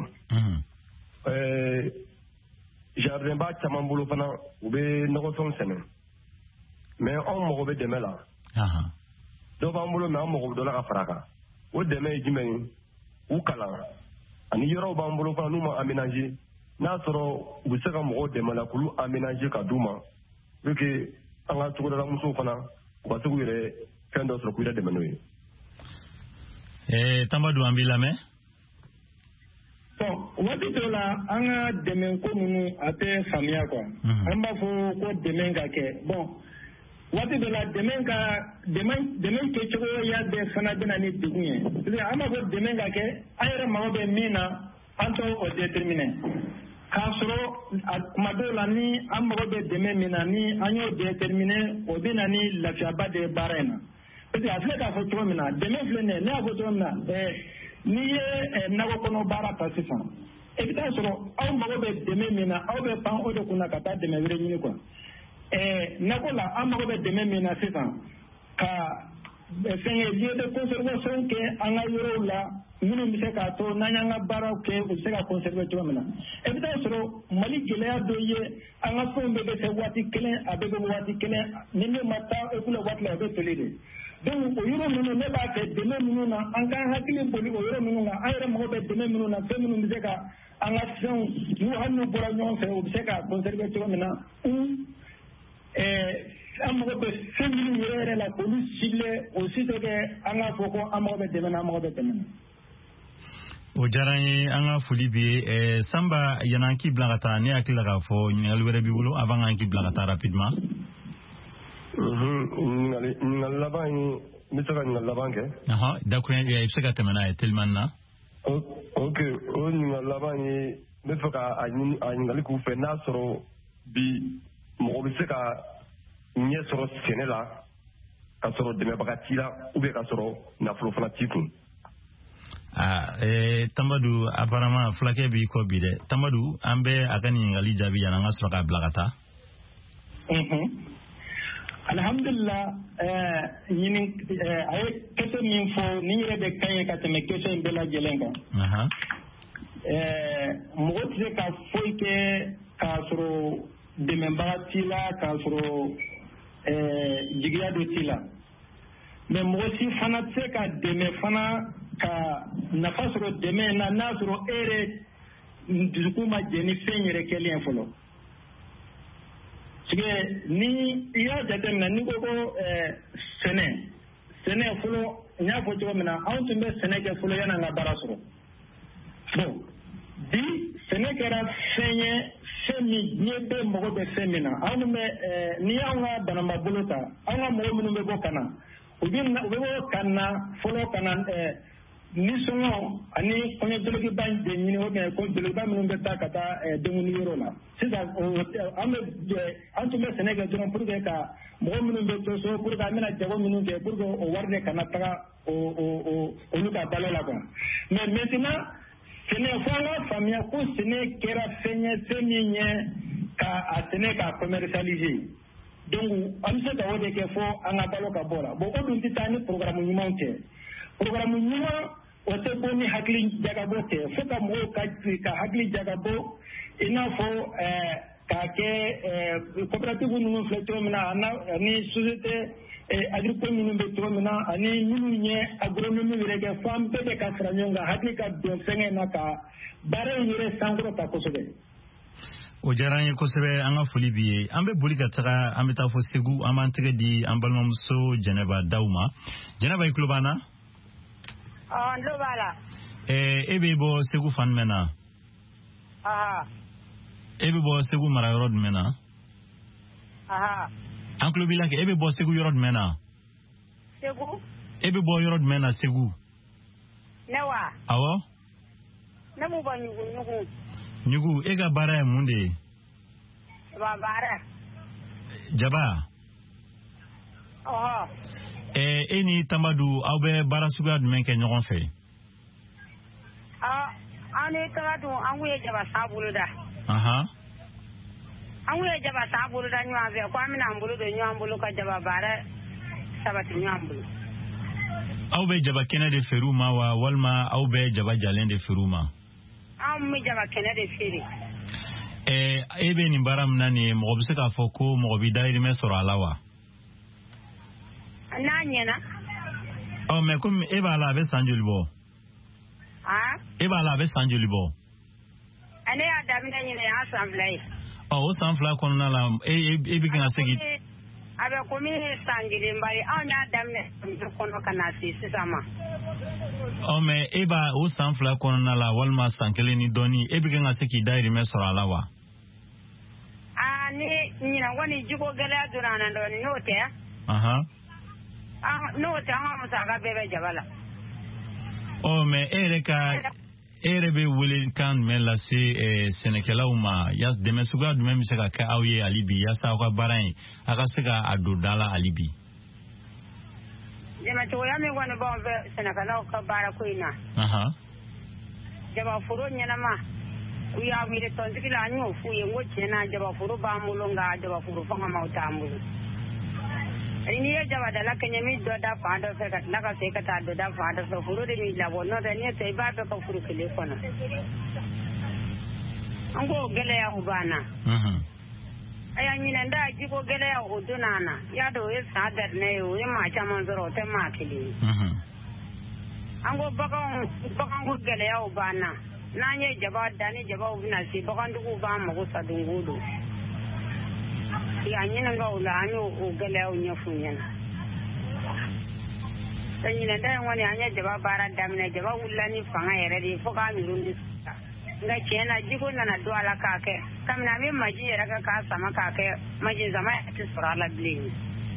jardin ba caman bolo fana u bɛ nɔgɔfɛnw sɛnɛ mais anw mago bɛ dɛmɛ la. dɔw b'an bolo mais an mago bɛ dɔ la ka fara a kan o dɛmɛ ye jumɛn ye u kalan ani yɔrɔw b'an bolo fana n'u ma aménager n'a sɔrɔ u bɛ se ka mɔgɔw dɛmɛ la k'olu aménager ka d'u ma pour que an ka togodala musow fana u ka se k'u yɛrɛ fɛn dɔ sɔrɔ k'u yɛrɛ dɛmɛ n'o ye. Tambadou an b'i lamɛn. bon waati dɔw la an ka dɛmɛ ko ninnu a tɛ faamuya quoi an b'a fɔ ko dɛmɛ ka kɛ bon waati dɔ la dɛmɛ ka dɛmɛ dɛmɛ kɛcogoya bɛɛ fana bɛna ni degun ye parce que an b'a fɔ dɛmɛ ka kɛ an yɛrɛ mago bɛ min na an t'o o déterminer k'a sɔrɔ a tuma dɔw la ni an mago bɛ dɛmɛ min na ni an y'o déterminer o bɛ na ni lafiyaba de ye baara in na parce que a filɛ k'a fɔ cogo min na dɛmɛ filɛ nin ye ne y'a fɔ cogo min na n'i ye nakɔ kɔnɔ baara ta sisan i bɛ taa sɔrɔ aw mago bɛ dɛmɛ min na aw bɛ pan o de kunna ka taa dɛmɛ wɛrɛ ɲini quoi nakɔ la an mago bɛ dɛmɛ min na sisan ka fɛn kɛ lieu de conservation kɛ an ka yɔrɔw la minnu bɛ se k'a to n'an y'an ka baaraw kɛ u bɛ se ka conserver cogo min na i bɛ taa sɔrɔ Mali gɛlɛya dɔ ye an ka fɛnw bɛɛ bɛ kɛ waati kelen a bɛɛ bɛ waati kelen ni ne ma taa e kula waati la o bɛ toli de donc o yɔrɔ ninnu ne b'a fɛ dɛmɛ minnu na an k'an hakili boli o yɔrɔ ninnu na an yɛrɛ mago bɛ dɛmɛ minnu na fɛn minnu bɛ se ka an ka fɛnw n'u hali n'u bɔra ɲɔgɔn fɛ u bɛ se ka conserver cogo min na an mago bɛ fɛn minnu yɛrɛ yɛrɛ la k'olu ciblé o si tɛ kɛ an k'a fɔ ko an mago bɛ dɛmɛ na an mago bɛ dɛmɛ na. o diyara n ye an ka foli bɛ ye Sanba yan'an k'i bila ka taa ne hakili la k'a fɔ ɲininkali wɛrɛ b'i bolo avant k'an k'i bila ka taa rapidement. ɲininkali laban ye n bɛ se ka ɲininkali laban kɛ. d'accord i bɛ se ka tɛmɛ n'a ye teliman na. ok o ɲininkali laban ye n bɛ fɛ ka a ɲininkali k'u fɛ n'a sɔrɔ bi mɔgɔ bɛ se ka ɲɛ sɔrɔ sɛnɛ la ka sɔrɔ dɛmɛbaga t'i la ou bien ka sɔrɔ nafolo fana t'i kun. Tambadou apparemment fulakɛ b'i kɔ bi dɛ Tambadou an bɛ a ka ɲininkali jaabi yan an ka sɔrɔ k'a bila ka taa. alhamdulillah ɲini a ye question min fɔ ni yɛrɛ bɛ kan ye ka tɛmɛ question in bɛɛ lajɛlen kan. mɔgɔ tɛ se ka foyi kɛ k'a sɔrɔ dɛmɛbaga t'i la k'a sɔrɔ jigiya dɔ t'i la mais mɔgɔ si fana tɛ se ka dɛmɛ fana ka nafa sɔrɔ dɛmɛ na n'a sɔrɔ e yɛrɛ dusukun ma jɛ ni fɛn yɛrɛ kɛlen ye fɔlɔ parce que ni i y'a jateminɛ ni ko ko sɛnɛ sɛnɛ fɔlɔ n y'a fɔ cogo min na anw tun bɛ sɛnɛ kɛ fɔlɔ yan'an ka baara sɔrɔ bon bi sɛnɛ kɛra fɛn ye fɛn min diɲɛ bɛɛ mago bɛ fɛn min na anw bɛ n'i y'anw ka bananba bolo ta anw ka mɔgɔ minnu bɛ bɔ ka na u bɛ u bɛ bɔ ka na fɔlɔ ka na nisɔngɔ ani kɔɲɔdɔlɔkiba de ɲini o bɛn dɔlɔkiba minnu bɛ taa ka taa dumuni yɔrɔ la sisan an bɛ an tun bɛ sɛnɛ kɛ dɔrɔn pour que ka mɔgɔ minnu bɛ to so pour que an bɛna jago minnu kɛ pour que o wari de kana taga olu ka balo la quoi mais maintenant sɛnɛ fo an ka faamuya ko sɛnɛ kɛra fɛn ye fɛn min ye ka a sɛnɛ ka commercialiser donc an bɛ se ka o de kɛ fo an ka balo ka bɔ la bon o dun tɛ taa ni programme ɲuman tɛ programme ɲuman o tɛ bɔ ni hakili jagabɔ tɛ fo ka mɔgɔw ka ka hakili jagabɔ i n'a fɔ k'a kɛ coopérative ninnu filɛ cogo min na ani société agricole minnu bɛ cogo min na ani minnu ye agronomie yɛrɛ kɛ fo an bɛɛ de ka fara ɲɔgɔn kan hakili ka don fɛngɛ na ka baara in yɛrɛ sankɔrɔta kosɛbɛ. o o diyara an ye kosɛbɛ an ka foli bi ye an bɛ boli ka taga an bɛ taa fɔ Segu an b'an tɛgɛ di an balimamuso Jɛnɛba Dawu ma. Jɛnɛba i tulo b'an na? Ɔ n tulo b'a la. Ɛɛ e bɛ bɔ Segu fan jumɛn na? Aha. E bɛ bɔ Segu mara yɔrɔ jumɛn na? Aha. An tulo b'i la kɛ e bɛ bɔ Segu yɔrɔ jumɛn na? Segu. E bɛ bɔ yɔrɔ jumɛn na Segu? Ne wa? Awɔ. Ne m'u bɔ Ɲugu Ɲugu. Ɲugu e ka baara ye mun de ye? Jaba baara. Jaba? Ɔhɔ. Ɛɛ e ni Tambadu aw bɛ baara suguya jumɛn kɛ ɲɔgɔn fɛ? Ɔ an ni Tambadu an kun ye jaba san bolo da. Ahan. An kun ye jaba san bolo da ɲɔgɔn fɛ ko an bɛna an bolo don ɲɔgɔn bolo ka jaba baara sabati ɲɔgɔn bolo. Aw bɛ jaba kɛnɛ de feere u ma wa walima aw bɛ jaba jalen de feere u ma? An bɛ jaba kɛnɛ de feere. Ɛɛ e bɛ nin baara min na nin ye mɔgɔ bɛ se k'a fɔ ko mɔgɔ bɛ dayirimɛ sɔrɔ a la wa? N'a ɲɛna. Ɔ mɛ komi e b'a la a bɛ san joli bɔ? Han? E b'a la a bɛ san joli bɔ? Ne y'a daminɛ ɲinɛ y'a san fila ye. Ɔ o san fila kɔnɔna la e e e bɛ kan ka segin. A bɛ komi san kelen bari anw y'a daminɛ kɔnɔ ka na se sisan ma. Ɔ mɛ e b'a o san fila kɔnɔna la walima san kelen ni dɔɔni e bɛ kan ka se k'i dayirimɛ sɔrɔ a la wa? Aa ni ɲinan kɔni jiko gɛlɛya donna an na dɔɔni n'o tɛ. Ahan. N'o tɛ an ka musaka bɛɛ bɛ jaba la. Ɔ mɛ e yɛrɛ ka e yɛrɛ bɛ welekan jumɛn lase sɛnɛkɛlaw ma dɛmɛ suguya jumɛn bɛ se ka kɛ aw ye hali bi yaasa aw ka baara in a ka se ka a don da la hali bi? Dɛmɛ cogoya min kɔni b'anw fɛ sɛnɛkɛlaw ka baara ko in na. Ahan. Jabaforo ɲɛnama u y'a wele tɔntigi la an y'o f'u ye n ko tiɲɛna jabaforo b'an bolo nka jabaforo fanga ma t'an bolo. N'i ye jabadala kɛɲɛ min dɔ da fan dɔ fɛ ka tila ka segin ka taa dɔ da fan dɔ fɛ foro de b'i labɔ n'o tɛ n'e tɛ i b'a bɛɛ ka furu kelen kɔnɔ. An k'o gɛlɛyaw b'an na. Aya ɲinɛn da jiko gɛlɛya o donna an na i y'a dɔn o ye san daminɛ ye o ye maa caman sɔrɔ o tɛ maa kelen ye. An ko baganw baganko gɛlɛyaw b'an na n'an ye jaba dan ni jabaw bɛna se bagantigiw b'an mago sa don o don. A ɲininkaw la an y'o gɛlɛyaw ɲɛf'u ɲɛna. Ɲinɛn da in kɔni an ye jaba baara daminɛ jaba wulila ni fanga yɛrɛ de ye fo k'a miiri nka tiɲɛna jiko nana don a la k'a kɛ kabini an bɛ maji yɛrɛ kɛ k'a sama k'a kɛ maji sama tɛ sɔrɔ a la bilen.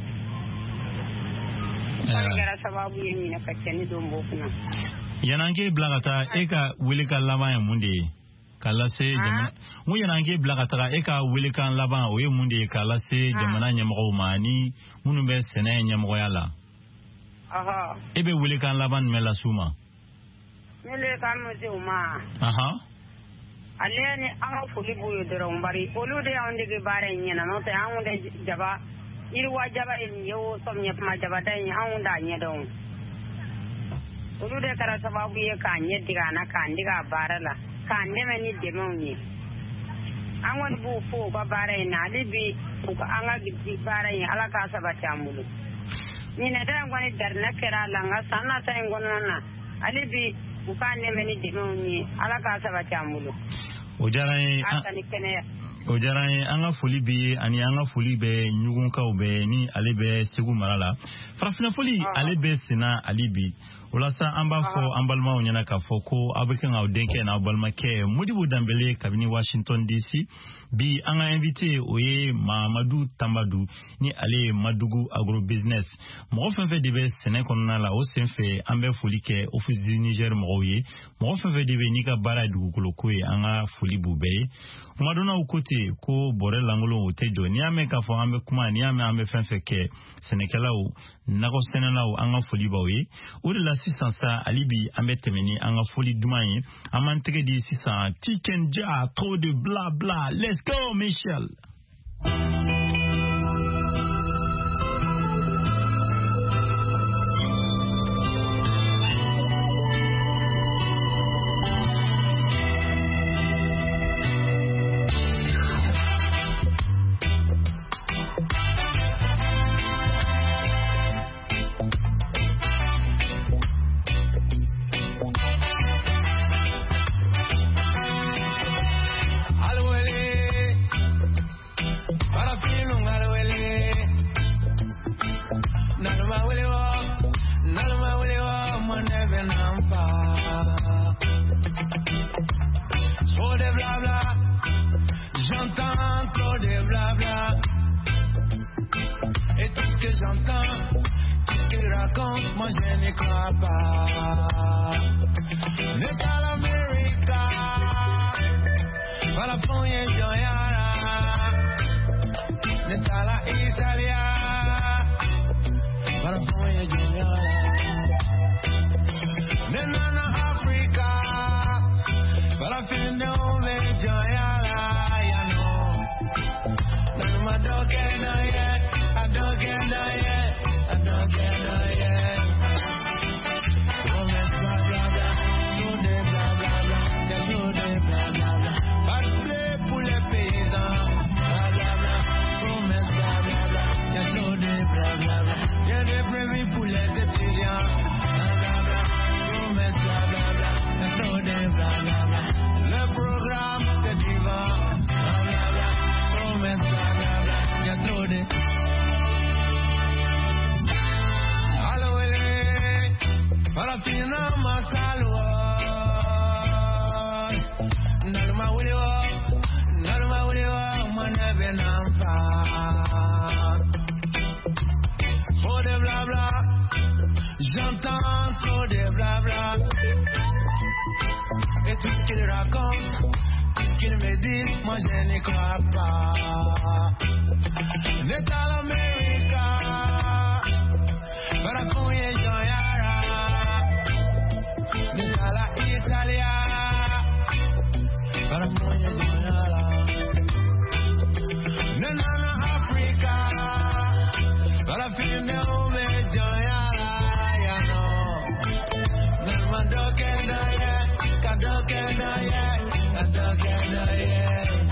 O kɛra sababu ye ɲinɛ ka cɛnni don mɔgɔw kunna. Yan'an k'e bila ka taa e ka welekan laban ye mun de ye? K'a lase jamana mun yan'an k'e bila ka taga e ka welekan laban o ye mun de ye k'a lase jamana ɲɛmɔgɔw ma ani minnu bɛ sɛnɛ ɲɛmɔgɔya la? E bɛ welekan laban jumɛn lase u ma? Ne welekan min se u ma. Ahan. Ale ni an ka foli b'u ye dɔrɔn bari olu de y'anw dege baara in ɲɛna n'o tɛ anw de jaba yiriwa jaba ye nin ye o samiyɛ kuma jabata in anw t'a ɲɛdɔn. Olu de kɛra sababu ye k'an ɲɛ dege an na k'an dege a baara la. K'an dɛmɛ ni dɛmɛw ye an kɔni b'u fo u ka baara in na hali bi an ka baara in ala k'a sabati an bolo ɲinɛda in kɔni darinɛ kɛra a la nka san nata in kɔnɔna na hali bi u k'an dɛmɛ ni dɛmɛw ye ala k'a sabati an bolo. O diyara n ye o diyara n ye an ka foli b'i ye ani an ka foli bɛ ɲugunkaw bɛɛ ni ale bɛ Segu mara la farafinna foli ale bɛ senna hali bi. Walasa an b'a fɔ an balimaw ɲɛna k'a fɔ ko aw bɛ kan k'aw denkɛ n'aw balimakɛ Modibo Danbele kabini Washington D C bi an ka invité o ye Mahamadu Tambadu ni ale ye Madugu Agro Business mɔgɔ fɛn fɛn de bɛ sɛnɛ kɔnɔna la o sen fɛ an bɛ foli kɛ Office du Niger mɔgɔw ye mɔgɔ fɛn fɛn de bɛ n'i ka baara ye dugukolo ko ye an ka foli b'u bɛɛ ye kuma dɔnnaw ko ten ko bɔrɛ lankolon o tɛ jɔ n'i y'a mɛn k'a fɔ an bɛ kuma n'i y'a mɛn an bɛ fɛn fɛn kɛ sɛnɛkɛlaw nakɔ sɛnɛlaw an ka foli b'aw ye o de la sisan sa hali bi an bɛ tɛmɛ ni an ka foli duman ye an b'an tɛgɛ di sisan Tikenja trop de bla bla let's go Michel. je n'y crois pas. N'est pas l'Amérique, pas la première joyara. N'est pas la Italie, pas la première joyara. N'est pas l'Afrique, pas la première joyara. Ya know, none my dog can know yet. I don't get no yet. I don't get no yet. Romance blah blah blah, tout des blah blah blah, des tout des blah blah blah. Pas de blé pour les paysans, blah blah blah. Romance blah blah blah, des tout des blah blah blah. Y'a des prévis pour les étudiants, blah blah blah. Romance blah blah blah, des tout des blah blah blah. Le programme c'est divin, blah blah blah. Romance blah blah blah, y'a trop des. Parafina masalwa, nalma uliwa, nalma uliwa, manebe nampa. Trop de blabla, j'entends trop de blabla. Et tout ce qu'ils racontent, tout ce qu'ils me disent, moi je n'y crois pas. N'est à l'Amérique, parafoye joyara. N'est la Italia, para moya joyara. N'est la Africa, para fin de ome joyara. Ya no, n'est ma doke daye, ka doke daye, ka doke daye.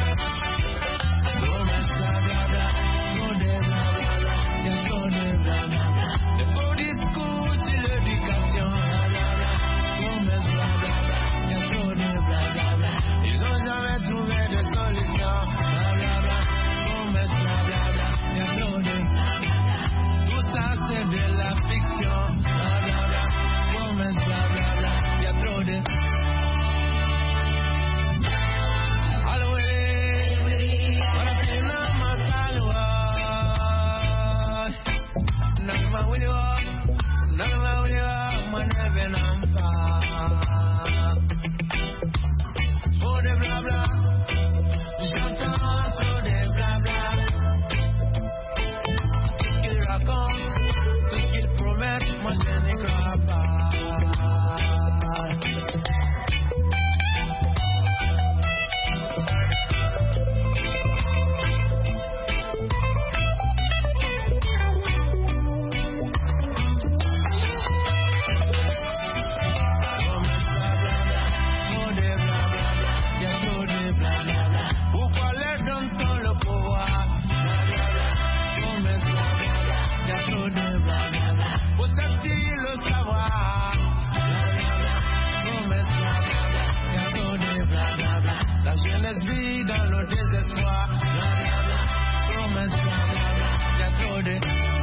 Romance blah blah blah, tout des blah blah blah, y'a tout des blah blah blah. Le beau discours, c'est l'éducation. Ils ont jamais trouvé de solution. Blablabla, promesse, blablabla, y'a trop de. Tout ça c'est de la fiction. Blablabla, promesse, blablabla, y'a trop de. Alloué, Marapina Masalwa. Nalma Williwa, Nalma Williwa, Maneve Nampa. Moi je n'y crois pas. Pourquoi les hommes ont le pouvoir? Il y a trop de blablabla. Faut-il le savoir? Promesse blablabla, il y a trop de blablabla. La jeunesse vit dans le désespoir. Blablabla, promesse blablabla, il y a trop de.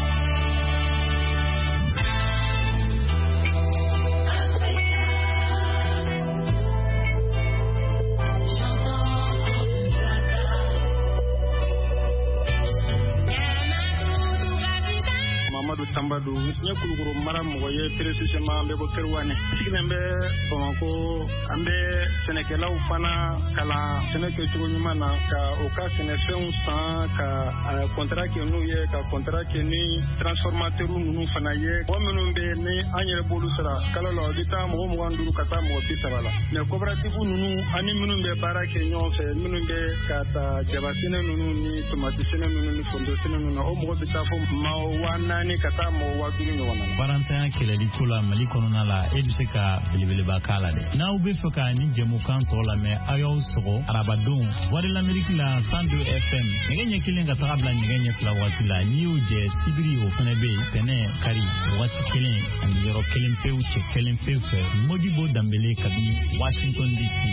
Tambadou nye kulukuru mara mɔgɔ ye précisément an bɛ bɔ Kerewane sigilen bɛ Bamako an bɛ sɛnɛkɛlaw fana kalan sɛnɛ kɛcogo ɲuman na ka o ka sɛnɛfɛnw san ka contrat kɛ n'u ye ka contrat kɛ ni transformateur ninnu fana ye mɔgɔ minnu bɛ ni an yɛrɛ b'olu sara kalo la o bɛ taa mɔgɔ mugan duuru ka taa mɔgɔ bi saba la mais coopérative ninnu ani minnu bɛ baara kɛ ɲɔgɔn fɛ minnu bɛ ka taa jaba sɛnɛ ninnu ni tomati sɛnɛ ninnu ni foronto sɛnɛ ninnu o mɔgɔ bɛ taa fɔ maa wa naani ka taa barantanya kɛlɛli ko la Mali kɔnɔna la e bɛ se ka belebeleba k'a la dɛ n'aw bɛ fɛ ka ni jɛmukan tɔ lamɛn aw y'aw sɔgɔ arabadenw Voix de l'Amérique la cent deux F M nɛgɛ ɲɛ kelen ka taga bila nɛgɛ ɲɛ fila waati la n'i y'o jɛ sibiri o fana bɛ yen tɛnɛ kari waati kelen ani yɔrɔ kelen pewu cɛ kelen pewu fɛ Modibo Dambele kabini Washington D C.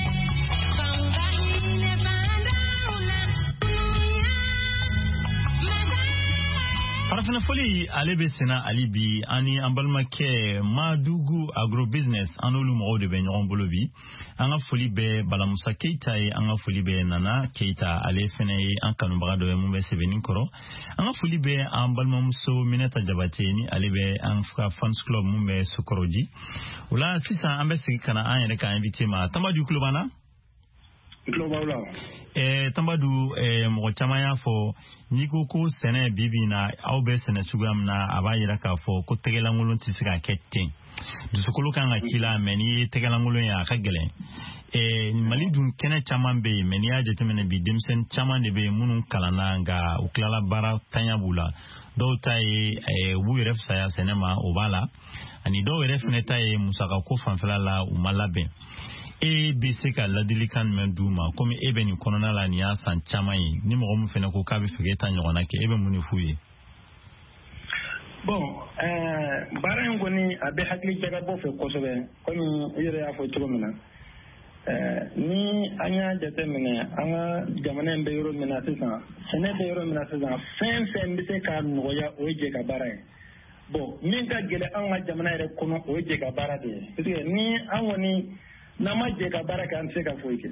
farafina foli ale be sena ali bi ani ambalmake Madugu Agrobusiness anolu mo de be nyon bolo bi anga foli be Balamusa Keita e anga foli be Nana Keita ale fene an kanu baga do mo be sebeni koro anga foli be ambalmamso Mineta Jabateni ale be an fra fans club mo be Sokoroji wala sisa ambe sigi kana an yere ka invité ma Tambadu Klubana Klubala eh Tambadu eh mo chamaya fo niko ko sene bibi na awbe sene sugam na abayira ka fo ko tegelangulun tisika ketten dusukulu kan ga kila meni tegelangulun ya ka gelen eh mali dun kene chaman be meni ya jetemene bi demsen chaman de be munun kalana nga uklala bara tanya bula do tay eh wu ref saya senema obala ani do ref neta e musaka ko fanfala la umalabe e be se ka ladilikan men duma comme e be ni konona la ni asan chamai ni mo mo fene ko ka be fegeta nyona ke e be muni fuye bon euh baran goni abe hakli jaga bo fe ko sobe comme yere ya fo tugomina euh ni anya jete mine anga jamana mbe yoro mina sisa sene be yoro mina sisa fen fen bi se ka no ya o je ka baran bon min ka gele anga jamana re kono o je ka barade parce que ni awoni nama je ka baraka an se ka foike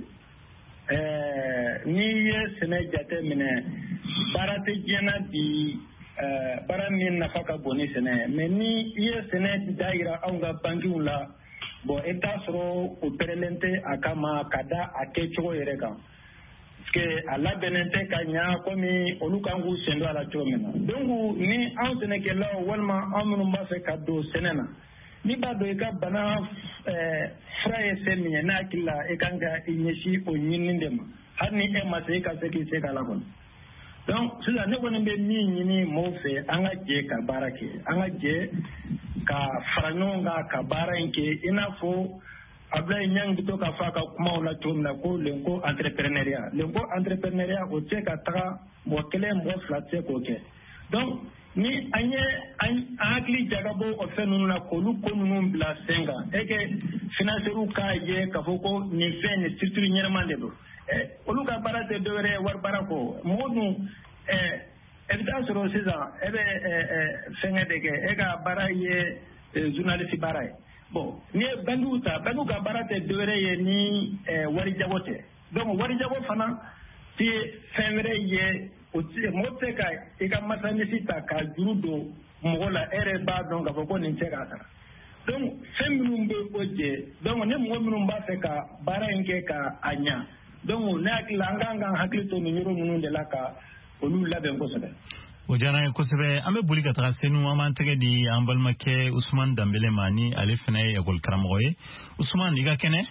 eh ni ye sene jate mine barate jena di eh bara min na faka boni sene me ni ye sene daira anga bangiun la bo eta soro o perelente akama kada akecho yereka que ala benente kanya komi olukangu sendo ala chomena donc ni an sene ke la walma amunu ba se kado senena ni ba do ka bana eh fraye semye na kila e kanga inyeshi o nyinindema hani e ma se ka se ki se kala kon donc sila ne woni be ni nyini mo fe anga je ka barake anga je ka faranonga ka baranke ina fo abla nyang bito ka fa ka kuma wala tumna ko lengo entrepreneuriat lengo entrepreneuriat o te ka tra mo kele mo flatse ko ke donc ni anye akli jagabo o fenunu na ko lu ko nunu bla senga eke financeru ka je ka foko ni fen structure nyermande do e olu ka barate do re war barako modu e evidence ro seza ebe fenga dege e ka baraye journaliste baraye bon ni banduta banduka barate do re ye ni wari jabote donc wari jabo fana ti fenre ye mote ka ika masani sita ka jurudo mogola ere ba donc ka foko ni teka sara donc feminu be oje donc ne mo minu ba fe ka bara nke ka anya donc na kilanga nga hakito ni nyoro nunu de la ka olu labe ko sebe o jana ko sebe ambe buli ka tra senu amantege di ambal make Ousmane Dambele mani alifna e gol karamoye Ousmane iga kene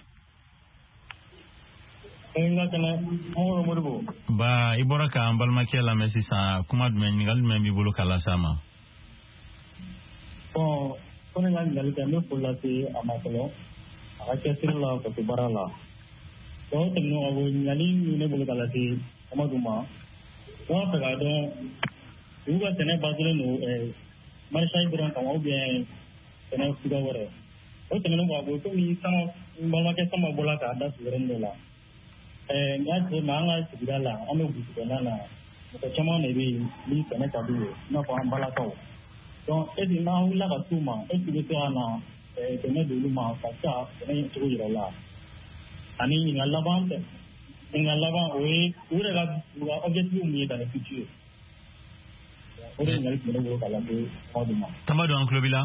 ba ibora ka ambal make la mesi sa kuma dmen ngal men mi bolo kala sama bon kono ngal ngal ka me polati amakolo aka sirla ko barala to teno abo ngali ne bolo kala ti amaduma wa ta ga do uga tene bazule no e marsai buran ka o bien tene suga wore o tene no abo to mi sama mbala ke sama bola ka da surenela eh ngaje manga sigala ame butukana na ko chama ne bi ni kana tabu na ko ambala ko donc edi na hula ka tuma edi be ana eh tene dulu ma ka cha tene tugu yala ani ni ngala bande ngala ba we ure ga objective mi da future ore ngal ko do kala do oduma Tambadu an Klobila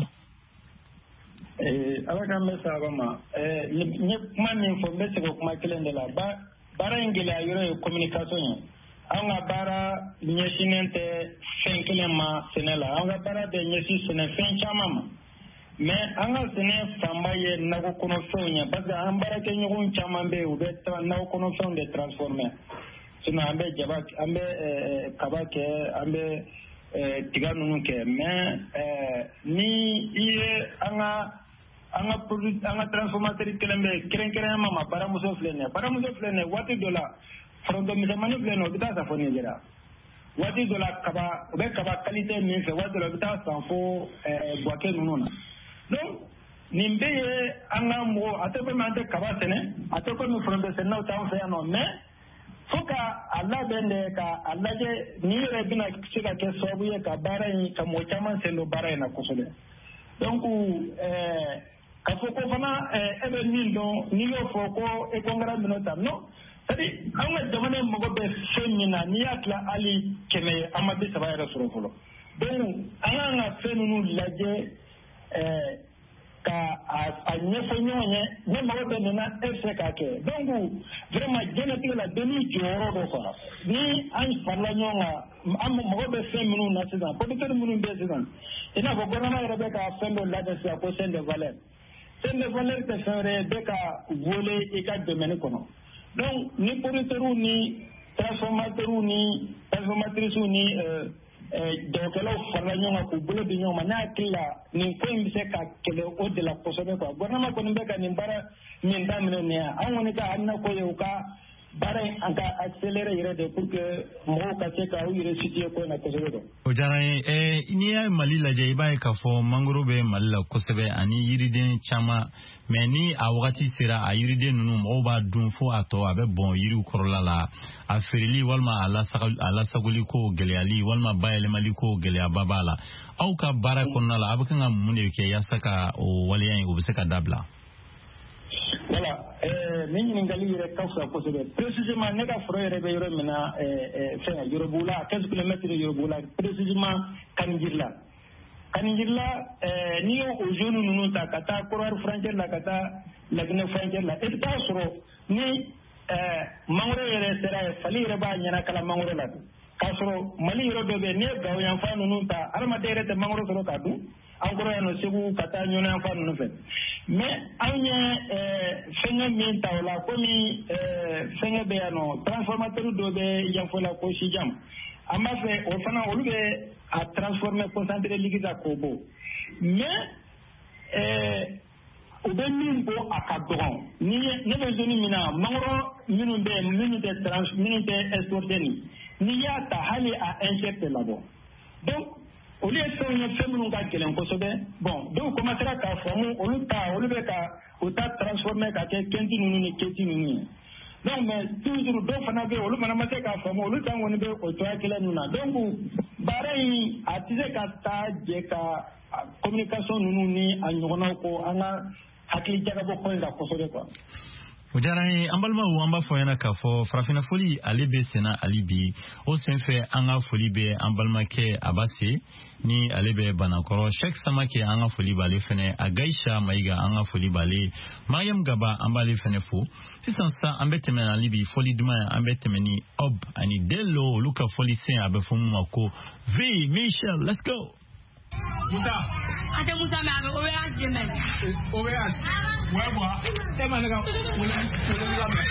eh alaka mesa goma eh ni kuma min fo mese ko kuma kelende la ba bara ingila yoro communication anga bara nyesinente fenkelema senela anga bara de nyesi sene fen chamama mais anga sene sambaye nago kono sonya baga ambara ke nyugun chamambe ube nago kono son de transformer sino ambe jabak ambe kabake ambe tiganu ke mais ni iye anga anga produit anga transformateur kelembe keren keren mama bara muso flene bara muso flene wati dola frondo mi zamani flene obita sa foni jera wati dola kaba obe kaba qualité mi fe wati dola obita sa fo eh boake nununa donc nimbe anga mo atebe mande kaba sene ateko mi frondo sene na ta fe no mais foka Allah bende ka Allah je ni yɛrɛ bɛna se ka kɛ sababu ye ka baara in ka mɔgɔ caman sen don baara in na kosɛbɛ donc ɛɛ ka fɔ ko fana e bɛ min dɔn n'i y'o fɔ ko e kɔnkara minɛ ta non c'est-à-dire an ka jamana mɔgɔ bɛ fɛn min na n'i y'a tila hali kɛmɛ ye an ma bi saba yɛrɛ sɔrɔ fɔlɔ donc an kan ka fɛn ninnu lajɛ ɛɛ ka a ɲɛfɔ ɲɔgɔn ye ne mago bɛ nin na e fɛ k'a kɛ donc vraiment diɲɛlatigɛ la bɛɛ n'i jɔyɔrɔ dɔ quoi ni an farala ɲɔgɔn kan an mago bɛ fɛn minnu na sisan producteurs minnu bɛ sisan i n'a fɔ gouvernement yɛrɛ bɛ ka fɛn dɔ labɛn sisan ko chaîne de valeur chaîne de valeur tɛ fɛn wɛrɛ ye bɛ ka voler i ka domaine kɔnɔ donc ni producteurs ni transformateurs ni transformatrices ni dɔgɔkɛlaw farala ɲɔgɔn kan k'u bolo di ɲɔgɔn ma ne hakili la nin ko in bɛ se ka kɛlɛ o de la kosɛbɛ quoi gouvernement kɔni bɛ ka nin baara min daminɛ nin ye an kɔni ka hamina ko ye u ka baara in an ka accélérer yɛrɛ de pour que mɔgɔw ka se ka u yɛrɛ situer ko in na kosɛbɛ dɔn. O diyara n ye n'i y'a Mali lajɛ i b'a ye k'a fɔ mangoro bɛ Mali la kosɛbɛ ani yiriden caman mais ni a wagati sera a yiriden ninnu mɔgɔw b'a dun fo a tɔ a bɛ bɔn yiriw kɔrɔla la a feereli walima a lasagoli ko gɛlɛyali walima bayɛlɛmali ko gɛlɛyaba b'a la aw ka baara kɔnɔna la a bɛ kan ka mun de kɛ yaasa ka o waleya in o bɛ se ka dabila. Voilà nin ɲininkali yɛrɛ ka fisa kosɛbɛ précisément ne ka foro yɛrɛ bɛ yɔrɔ min na fɛn Yorobula quinze kilomètres de Yorobula précisément Kanijirila Kanijirila n'i y'o o zone ninnu ta ka taa Côte frontière la ka taa Laginɛ frontière la i bɛ taa sɔrɔ ni mangoro yɛrɛ sera ye fali yɛrɛ b'a ɲɛna kala mangoro la k'a sɔrɔ Mali yɔrɔ dɔ bɛ yen n'i ye Gawo yanfan ninnu ta adamaden yɛrɛ tɛ mangoro sɔrɔ k'a dun an kɔrɔ yan nɔ Segu ka taa Ɲɔnɔ yanfan ninnu fɛ mais an ye fɛngɛ min ta o la komi fɛngɛ bɛ yan nɔ transformateur dɔ bɛ yanfɔ la ko Sijam an b'a fɛ o fana olu bɛ a transformer concentré liquide k'o bɔ mais u bɛ min bɔ a ka dɔgɔn ni ne bɛ zone min na mangoro minnu bɛ yen minnu tɛ trans minnu tɛ exporté nin n'i y'a ta hali a injecté la bɔ donc olu ye fɛnw ye fɛn minnu ka gɛlɛn kosɛbɛ bon dɔw commencera k'a faamu olu ta olu bɛ ka u ta transformer ka kɛ kɛnti ninnu ni kɛti ninnu ye donc mais toujours dɔw fana bɛ yen olu fana ma se k'a faamu olu tan kɔni bɛ o cogoya kelen ninnu na donc baara in a tɛ se ka taa jɛ ka communication ninnu ni a ɲɔgɔnnaw ko an ka hakili jagabɔ ko in la kosɛbɛ quoi. O diyara n ye an balimaw an b'a fɔ ɲɛna k'a fɔ farafinna foli ale bɛ senna hali bi o senfɛ an ka foli bɛ an balimakɛ Abase ni ale bɛ Banakɔrɔ Sheikh Samake an ka foli b'ale fɛnɛ a Gaisha Mayiga an ka foli b'ale Mariam Gaba an b'ale fɛnɛ fo sisan sa an bɛ tɛmɛ hali bi foli duman an bɛ tɛmɛ ni Ob ani Dello olu ka foli sen a bɛ fɔ mun ma ko V Michel let's go. Musa. Ate Musa me abe obeas jeme. Obeas. Webwa. Ema nega wole wole nega me.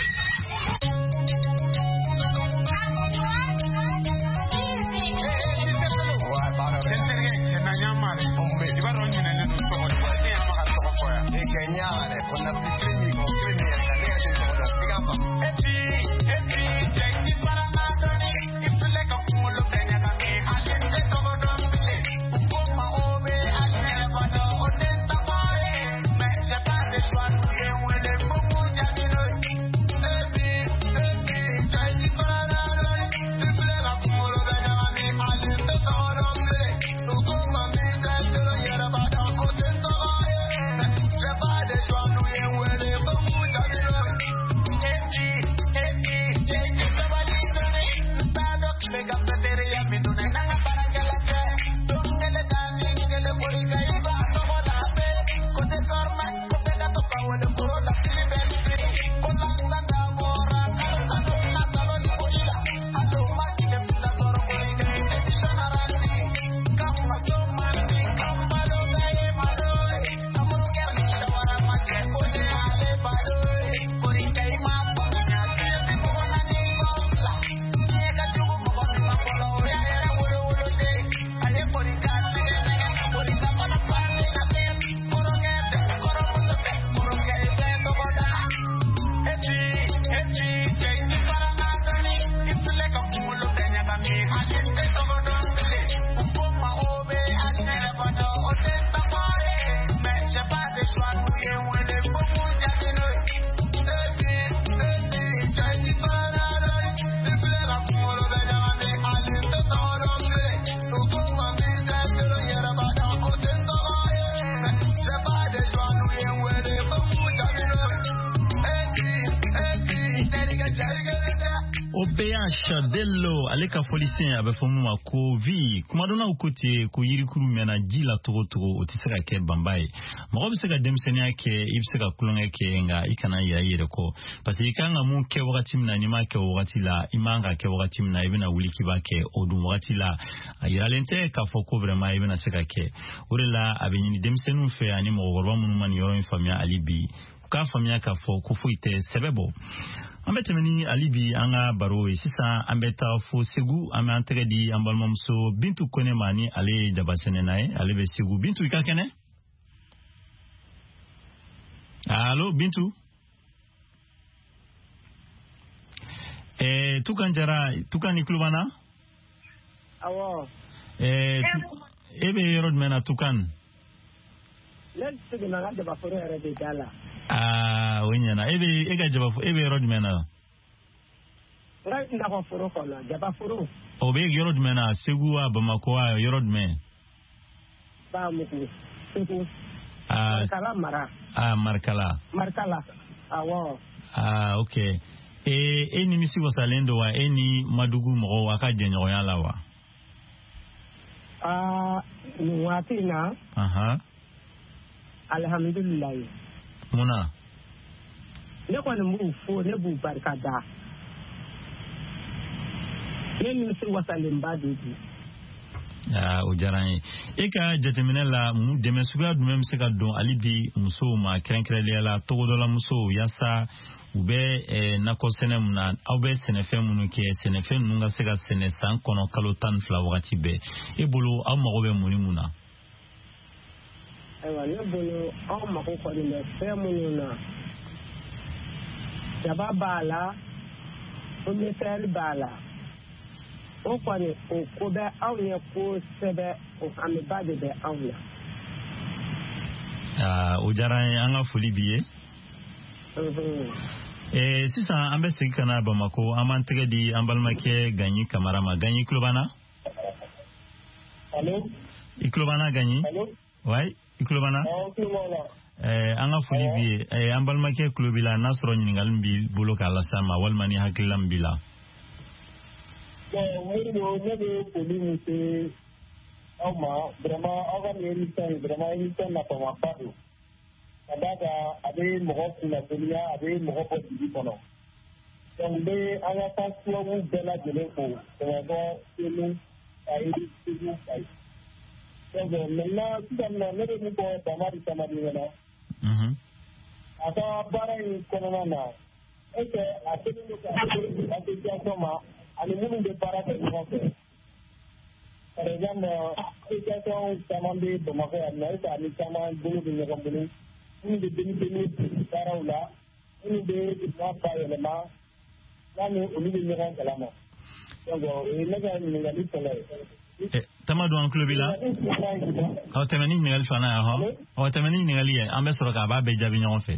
Wa ba ra tente ke na nyamare. Ombe di ba ro nyine ne no so ko ti ya ma ka so ko ya. E ke nyamare ko na fitrimi ko krimi ya ka ne ya tin ko do. Diga pa. Epi epi jeki para na do ni. Ifle ka kumulo benya ka me. Ale te to go do mbile. O B H dello aleka folicien abe fomu ma ko vi kuma dona ukote ko yiri kuru mena jila togo togo otiseka ke bambai mo be seka demsenia ke ibseka kulonga ke nga ikana ya yire ko parce que ikanga mu ke wakati mna nima ke wakati la imanga ke wakati mna ibina wuliki ba ke odun wakati la iralente ka foko vraiment ibina seka ke urela abenyini demsenu fe ani mo gorba munu man yoro infamia alibi ka famia ka fo kufuite sebebo Ambete meni alibi anga baro e sisa ambeta fo segu ame antere di ambalmamso bintu kone mani ale dabasene nae ale be segu bintu ikakene. Allo bintu. Eh tukan jara tukan iklubana? Awo. Eh ebe yorod mena tukan. Let's see na ngade ba foro ere de dala. Ah, wenyana ebe ega jaba ebe road mena. Right nda ko foro ko na jaba foro. Obe road mena segua Bamako a road men. Ba mu ku. Segu. Ah, Markala mara. Ah, Markala. Markala. Awo. Ah, okay. Eh eni misi wasalendo wa eni madugu mo aka jenyo ya lawa. Ah, ni wati na. Aha. Alhamdulillah. Muna. Ne ko ne mu fo ne bu barka da. Ne ni se wasalin ba de bi. Ah, ujarani. Eka jateminela mu demesuga dumem se ka don alibi muso ma krenkrele la togodola muso yasa ube eh, nako senem na aube senefe munu ke senefe nunga se ka sene san kono kalotan fla wakati be. Ebolo aw magobe muni muna. Ewa ne bolo aw mako ko ne fe munu na. Jaba bala o me fer bala. O ko ne o ko be aw ne ko sebe o ame bade be aw la. Ah, ujarani anga fuli biye. Mhm. Eh sisa ambe sikana Bamako amantege di ambalmake ganyi kamarama ganyi klubana? Allô? Iklubana ganyi? Allô? Ouais, iklubana? Ah, klubana. Eh anga fuli biye eh ambalmake klubila nasro nyingal mbi bolo kala sama walmani hakilam bila. Bon, oui, no ne be poli mute ama vraiment avant de l'émission vraiment émission na pas ma part.Adaga abe mogo kuna dunia abe mogo po di kono. Donc be anga ta suwa mu bela jele ko ko ko selu ai selu ai. Donc maintenant si on a ne be ko tamari tamari na. Mhm. Ata bara ni kono na. Eke atenu ko ate ya toma ani munu de para de mo ko. Par exemple, situation tamande de mo ko na ita ni tama bulu de ko bulu. Ini de demi-demi sekarang lah, ini de apa yang lama, kami ini de nyerang kelama. Jadi ini kan menjadi pelai. Tama doan klubila? Oh temani ningali fana ha? Oh temani ningali ya, ambe soro ka ba be jabi nyon fe.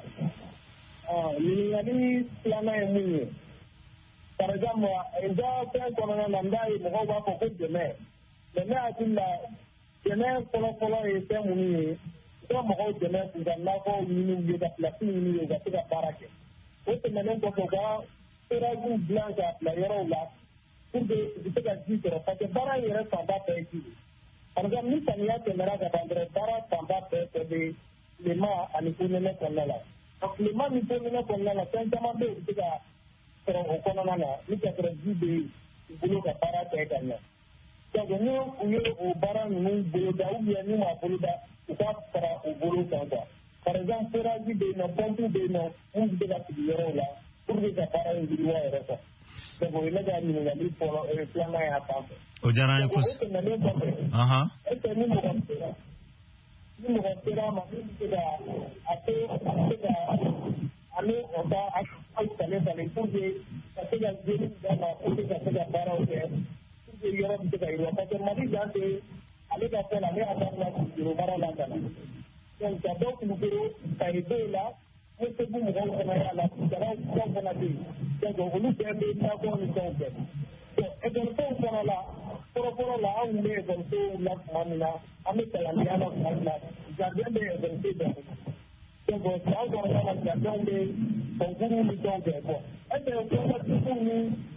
Ah, ningali plana yang ini. Par exemple, enda pe kono na ndai mo ba ko ko deme. Deme atilla, deme polo polo e te muni. Ko mo ko deme ku da la ko ni ni da la ni ni da ta barake. O te menen ko ko ga era un blanca la yoro la. Pour de de ta jitero parce que bara yere sa ba pe ki. Par exemple, ni tania te mera da bandre bara sa ba pe de le ma ani ko ne ko la. Donc le ma ni ko ne ko la, c'est un de de ga pero o kono na na ni ka tra jibe bulu ka bara te ka na. Donc ni o o bara ni bulu da u ye ni ma bulu da uka para o bulu ka da. Par exemple, sera jibe na pontu de na un de la tibiyoro la pour que ka bara ni wa era ka. Donc ile ga ni ngali polo e plana ya ta. O jara ko. Aha. Este ni mo ka ni mo ka sera ma ni da ate da ani oda ai tale tale porque se ya viene da la porque se ya para o que porque yo no te caí hasta que mari ya te ale ka pela ne ata la yo para la kana donc ya do ku pero caí de la este bu mo ko na ya la para ko ko na di donc olu te be na ko ni donc e do ko ko la por por la un me con tu la manina ame ta la ya la la ya de de de donc ça on va la donner au groupe donc quoi est-ce que on va tout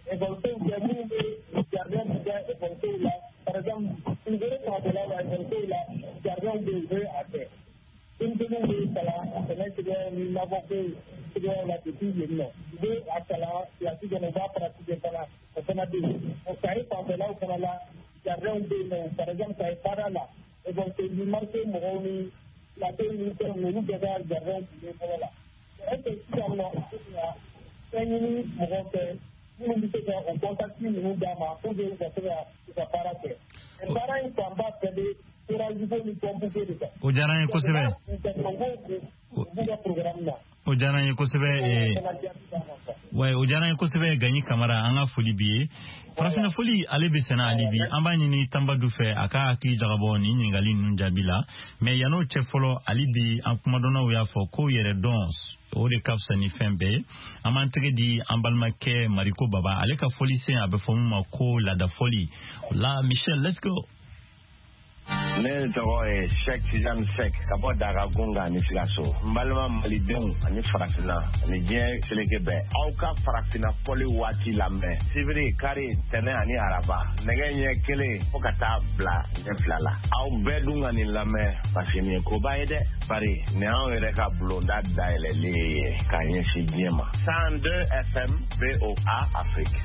évolution kɛ minnu bɛ jardin bɛ kɛ évolution la par exemple Kulukoro fanfɛla la évolution la jardin bɛ yen u bɛ a kɛ denmisɛnninw bɛ kalan sɛnɛ cogoyaw ni nakɔkow cogoyaw la depuis yen nɔ u bɛ a kalan kilasi kɔnɔ u b'a pratiquer fana o fana bɛ yen o Kayi fanfɛlaw fana la jardin bɛ yen nɔ par exemple Kayi baara la évolution du marché mɔgɔw ni ladenw ni fɛnw olu bɛɛ ka jardin tun bɛ fɔlɔ la est ce que sisan nɔ fɛn ɲini mɔgɔw fɛ minnu bɛ se ka o contact ninnu d'a ma pour que u ka se ka u ka baara kɛ baara in fanba bɛɛ bɛ forage ko ni pompe ko de kan. O diyara n ye kosɛbɛ. u ka programme la. O diyara n ye kosɛbɛ wa o diyara n ye kosɛbɛ Gaɲi Kamara an ka foli b'i ye farafina foli ale bɛ sɛnɛ hali bi an b'a ɲini Tanbadu fɛ a ka hakili jagabɔ nin ɲininkali ninnu jaabi la mais yan'o cɛ fɔlɔ hali bi an kumadɔnnaw y'a fɔ ko yɛrɛ dɔn o de ka fisa ni fɛn bɛɛ ye an b'an tɛgɛ di an balimakɛ Mariko Baba ale ka foli sen a bɛ fɔ min ma ko laada foli o la Michel let's go. Ne tɔgɔ ye Sheikh Tijani Sek ka bɔ Dagagunga ni Sikaso n balima malidenw ani farafina ani diɲɛ seleke bɛɛ aw ka farafina fɔli waati lamɛn sibiri kari tɛnɛ ani araba nɛgɛ ɲɛ kelen fo ka taa bila ɲɛ fila la aw bɛɛ dun ka nin lamɛn parce que nin ye koba ye dɛ bari nin anw yɛrɛ ka bulonda dayɛlɛlen ye k'a ɲɛsin diɲɛ ma cent deux F M V O A Afrique.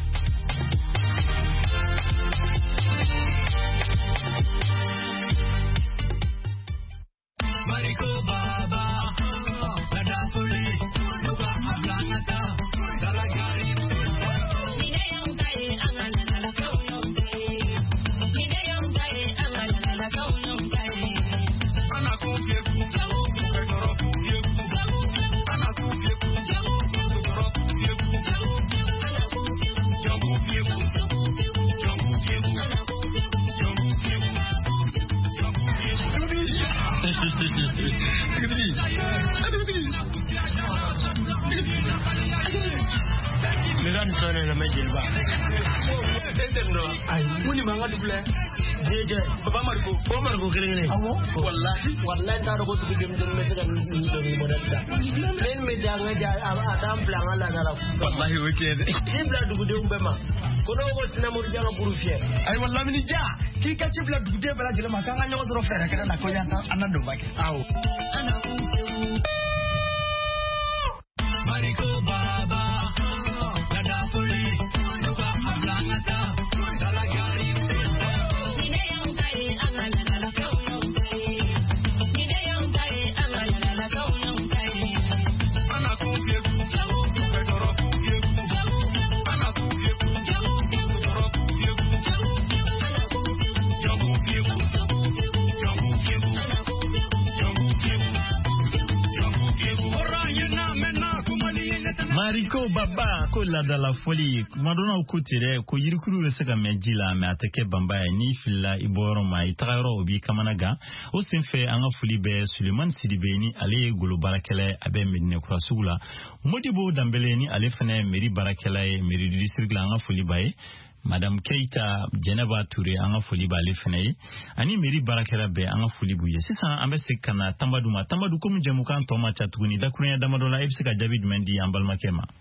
Mariko Baba, Laada Foli, Luka Ablanata, Dalagari, Nine Young Day, Angana Nala Kaunong Day, Nine Young Day, Angana Nala Kaunong Day, Ana Kukeku, Jamu, Kekoro Kukeku, Jamu, Ana Kukeku, Jamu, Kekoro Kukeku, Jamu, Ana Kukeku, Jamu Kukeku, Jamu Kukeku, Jamu Kukeku, Ana Kukeku, Jamu Kukeku, Jamu Kukeku. Milan sore la majilba. Ay, muni manga dubule. Jeje, baba Mariko, baba Mariko kele. Awo, wallahi, wallahi ta ko tuku dem dem meta kan ni do ni modata. Men me da nga adam plan ala na la. Wallahi wuce ne. Sibla dugu de umbema. Kono ko tina mo janga buru fie. Ay wallahi mini ja. Ki ka sibla dugu de bala jela makanga nyawo zoro fere kana na ko ya anando bake. Awo. Mariko Baba, Laada Foli, Luka Ablanata, Dalagari, Nine Young Day, Angana Nala Kaunong Day, Nine Young Day, Angana Nala Kaunong Day, Ana Kukeku, Jamu, Kekoro Kukeku, Jamu, Ana Kukeku, Jamu, Kekoro Kukeku, Jamu, Ana Kukeku, Jamu Kukeku, Jamu Kukeku, Ana Kukeku, Jamu Kukeku, Jamu Kukeku, Orangena Mena. Mariko Baba ko laada la foli kumadɔnnaw ko tɛrɛ ko yirikuru bɛ se ka mɛn ji la mɛ a tɛ kɛ banba ye n'i filila i bɔ yɔrɔ ma i taga yɔrɔ o b'i kamana gan o sen fɛ an ka foli bɛ Sulemani Sidibe ni ale ye golo baarakɛla a bɛ Medinɛkura sugu la Modibo Danbele ni ale fana ye mairie baarakɛla ye mairie du district la an ka foli b'a ye Madame Keita Jɛnɛba Ture an ka foli b'ale fana ye ani mairie baarakɛla bɛɛ an ka foli b'u ye sisan an bɛ se ka na Tanbadu ma Tanbadu komi jɛmukan tɔ ma ca tuguni dakurunya damadɔ la e bɛ se ka jaabi jumɛn di an balimakɛ ma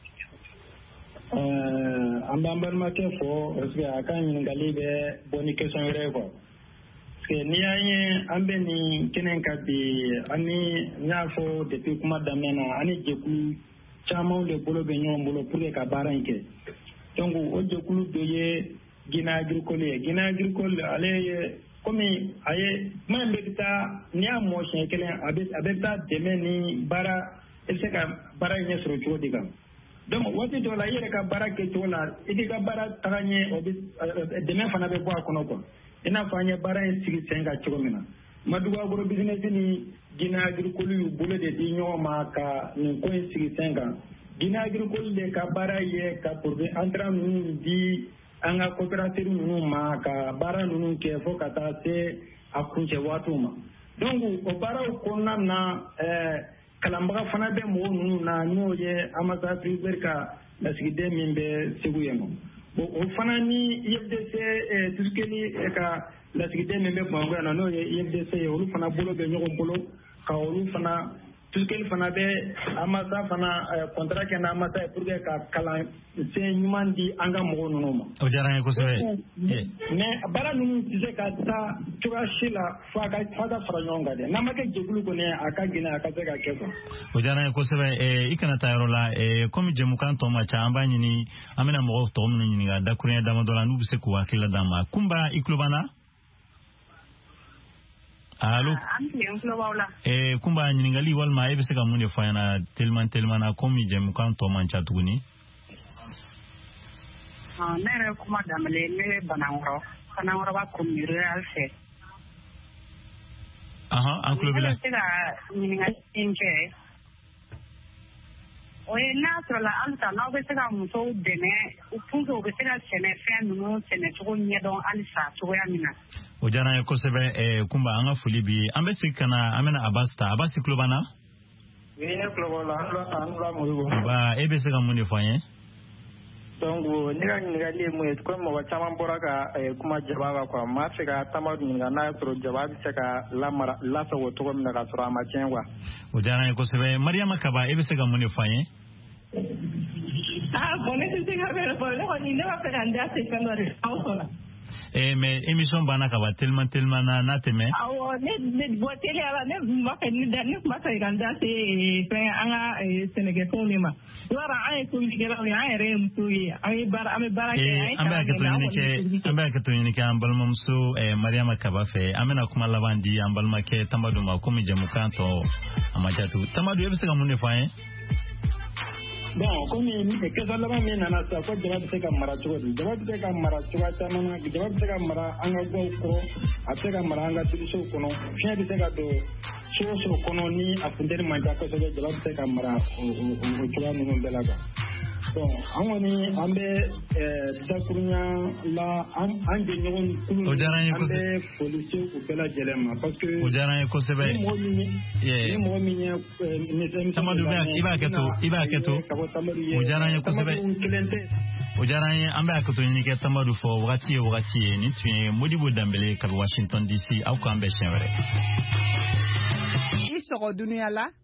an b'an balimakɛ fɔ parce que a ka ɲininkali bɛ bɔ ni question wɛrɛ ye quoi parce que n'i y'a ye an bɛ nin kɛnɛ kan bi ani n y'a fɔ depuis kuma daminɛ na ani jɛkulu camanw de bolo bɛ ɲɔgɔn bolo pour que ka baara in kɛ donc o jɛkulu dɔ ye Guinée agricole ye Guinée agricole ale ye komi a ye kuma in bɛ taa n'i y'a mɔ siɲɛ kelen a bɛ a bɛ taa dɛmɛ ni baara i bɛ se ka baara in ɲɛ sɔrɔ cogo di kan donc waati dɔw la i yɛrɛ ka baara kɛcogo la i k'i ka baara taga ɲɛ o bɛ dɛmɛ fana bɛ bɔ a kɔnɔ quoi i n'a fɔ an ye baara in sigi sen kan cogo min na Madugu agro business ni Guinée agricole y'u bolo de di ɲɔgɔn ma ka nin ko in sigi sen kan Guinée agricole de ka baara ye ka produit entrant ninnu di an ka coopérative ninnu ma ka baara ninnu kɛ fo ka taa se a kuncɛ waatiw ma donc o baaraw kɔnɔna na ɛɛ kalanbaga fana bɛ mɔgɔ ninnu na n'o ye Amasa Tribert ka lasigiden min bɛ Segu yen nɔ bon o fana ni I F D C ɛɛ Tuskeli ka lasigiden min bɛ Bamakɔ yan nɔ n'o ye I F D C ye olu fana bolo bɛ ɲɔgɔn bolo ka olu fana Tukeli fana bɛ amasa fana contrat kɛ n'amasa ye pour que ka kalan sen ɲuman di an ka mɔgɔw ninnu ma. O diyara n ye kosɛbɛ. Mais baara ninnu tɛ se ka taa cogoya si la fo a ka fo a ka fara ɲɔgɔn kan dɛ. N'a ma kɛ jɛkulu kɔni ye a ka gɛlɛn a ka se ka kɛ quoi. O diyara n ye kosɛbɛ. I kana taa yɔrɔ la komi jɛmukan tɔ ma ca an b'a ɲini an bɛna mɔgɔw tɔ minnu ɲininka dakuruɲɛ damadɔ la n'u bɛ se k'u hakili la d'an ma. Kunba i tulo b'an na? Allo. Eh Kunba ɲininkali walima e bɛ se ka mun de fɔ an ɲɛna teliman teliman na komi jɛmukan tɔ man ca tuguni. Ne yɛrɛ kuma daminɛ ne bɛ Banankɔrɔ Banankɔrɔ b'a commune rurale fɛ. Ahan an tulo b'i la. Ne bɛ se ka ɲininkali min kɛ o ye n'a sɔrɔ la halisa n'aw bɛ se ka musow dɛmɛ pour que u bɛ se ka sɛnɛfɛn ninnu sɛnɛcogo ɲɛdɔn halisa cogoya min na. O diyara n ye kosɛbɛ Kunba an ka foli bi an bɛ segin ka na an bɛna Abasi ta Abasi tulo b'an na? Oui ne tulo b'aw la an b'a Modibo. Ba e bɛ se ka mun de fɔ an ye? Donc ne ka ɲininkali ye mun ye comme mɔgɔ caman bɔra ka kuma jaba kan quoi n b'a fɛ ka Tamadu ɲininka n'a y'a sɔrɔ jaba bɛ se ka lamara lasago cogo min na ka sɔrɔ a ma tiɲɛ quoi. O diyara n ye kosɛbɛ Mariama Kaba e bɛ se ka mun de fɔ an ye? Ah bon ne tɛ se ka fɛn fɔ ne kɔni ne b'a fɛ ka n da se fɛn dɔ de aw sɔnna. Eh mais émission banna ka ba tellement tellement na na tɛmɛ. Awɔ ne ne bɔ télé la ne ma fɛ ni da ne kuma fɛ ka n da se fɛn an ka sɛnɛkɛfɛnw de ma. Yɔrɔ an ye communiqué an yɛrɛ ye muso ye an ye baara an bɛ baara kɛ an bɛ hakɛto ɲini kɛ an bɛ hakɛto ɲini kɛ an balimamuso Mariama Kaba fɛ an bɛna kuma laban di an balimakɛ Tamadu ma komi jɛmukan tɔ a ma jatu Tamadu e bɛ se ka mun de fɔ an ye? Bon komi kɛsa laban min nana sisan ko jaba bɛ se ka mara cogo di jaba bɛ se ka mara cogoya caman na jaba bɛ se ka mara an ka gaw kɔrɔ a bɛ se ka mara an ka tirisow kɔnɔ fiɲɛ bɛ se ka don so o so kɔnɔ ni a funtɛni man ca kosɛbɛ jaba bɛ se ka mara o cogoya ninnu bɛɛ la quoi. Bon an kɔni an bɛ dakuruɲa la an jɛɲɔgɔn kulu an bɛ foli se u bɛɛ lajɛlen ma parce que o diyara n ye kosɛbɛ ni mɔgɔ min ye ni mɔgɔ min ye Tamadu i b'a hakɛto i b'a hakɛto o diyara n ye kosɛbɛ o diyara n ye an bɛ hakɛto ɲini kɛ Tamadu fɔ wagati ye wagati ye nin tun ye Modibo Danbele ka Washington D C aw k'an bɛn siɲɛ wɛrɛ. I sɔgɔ dunuya la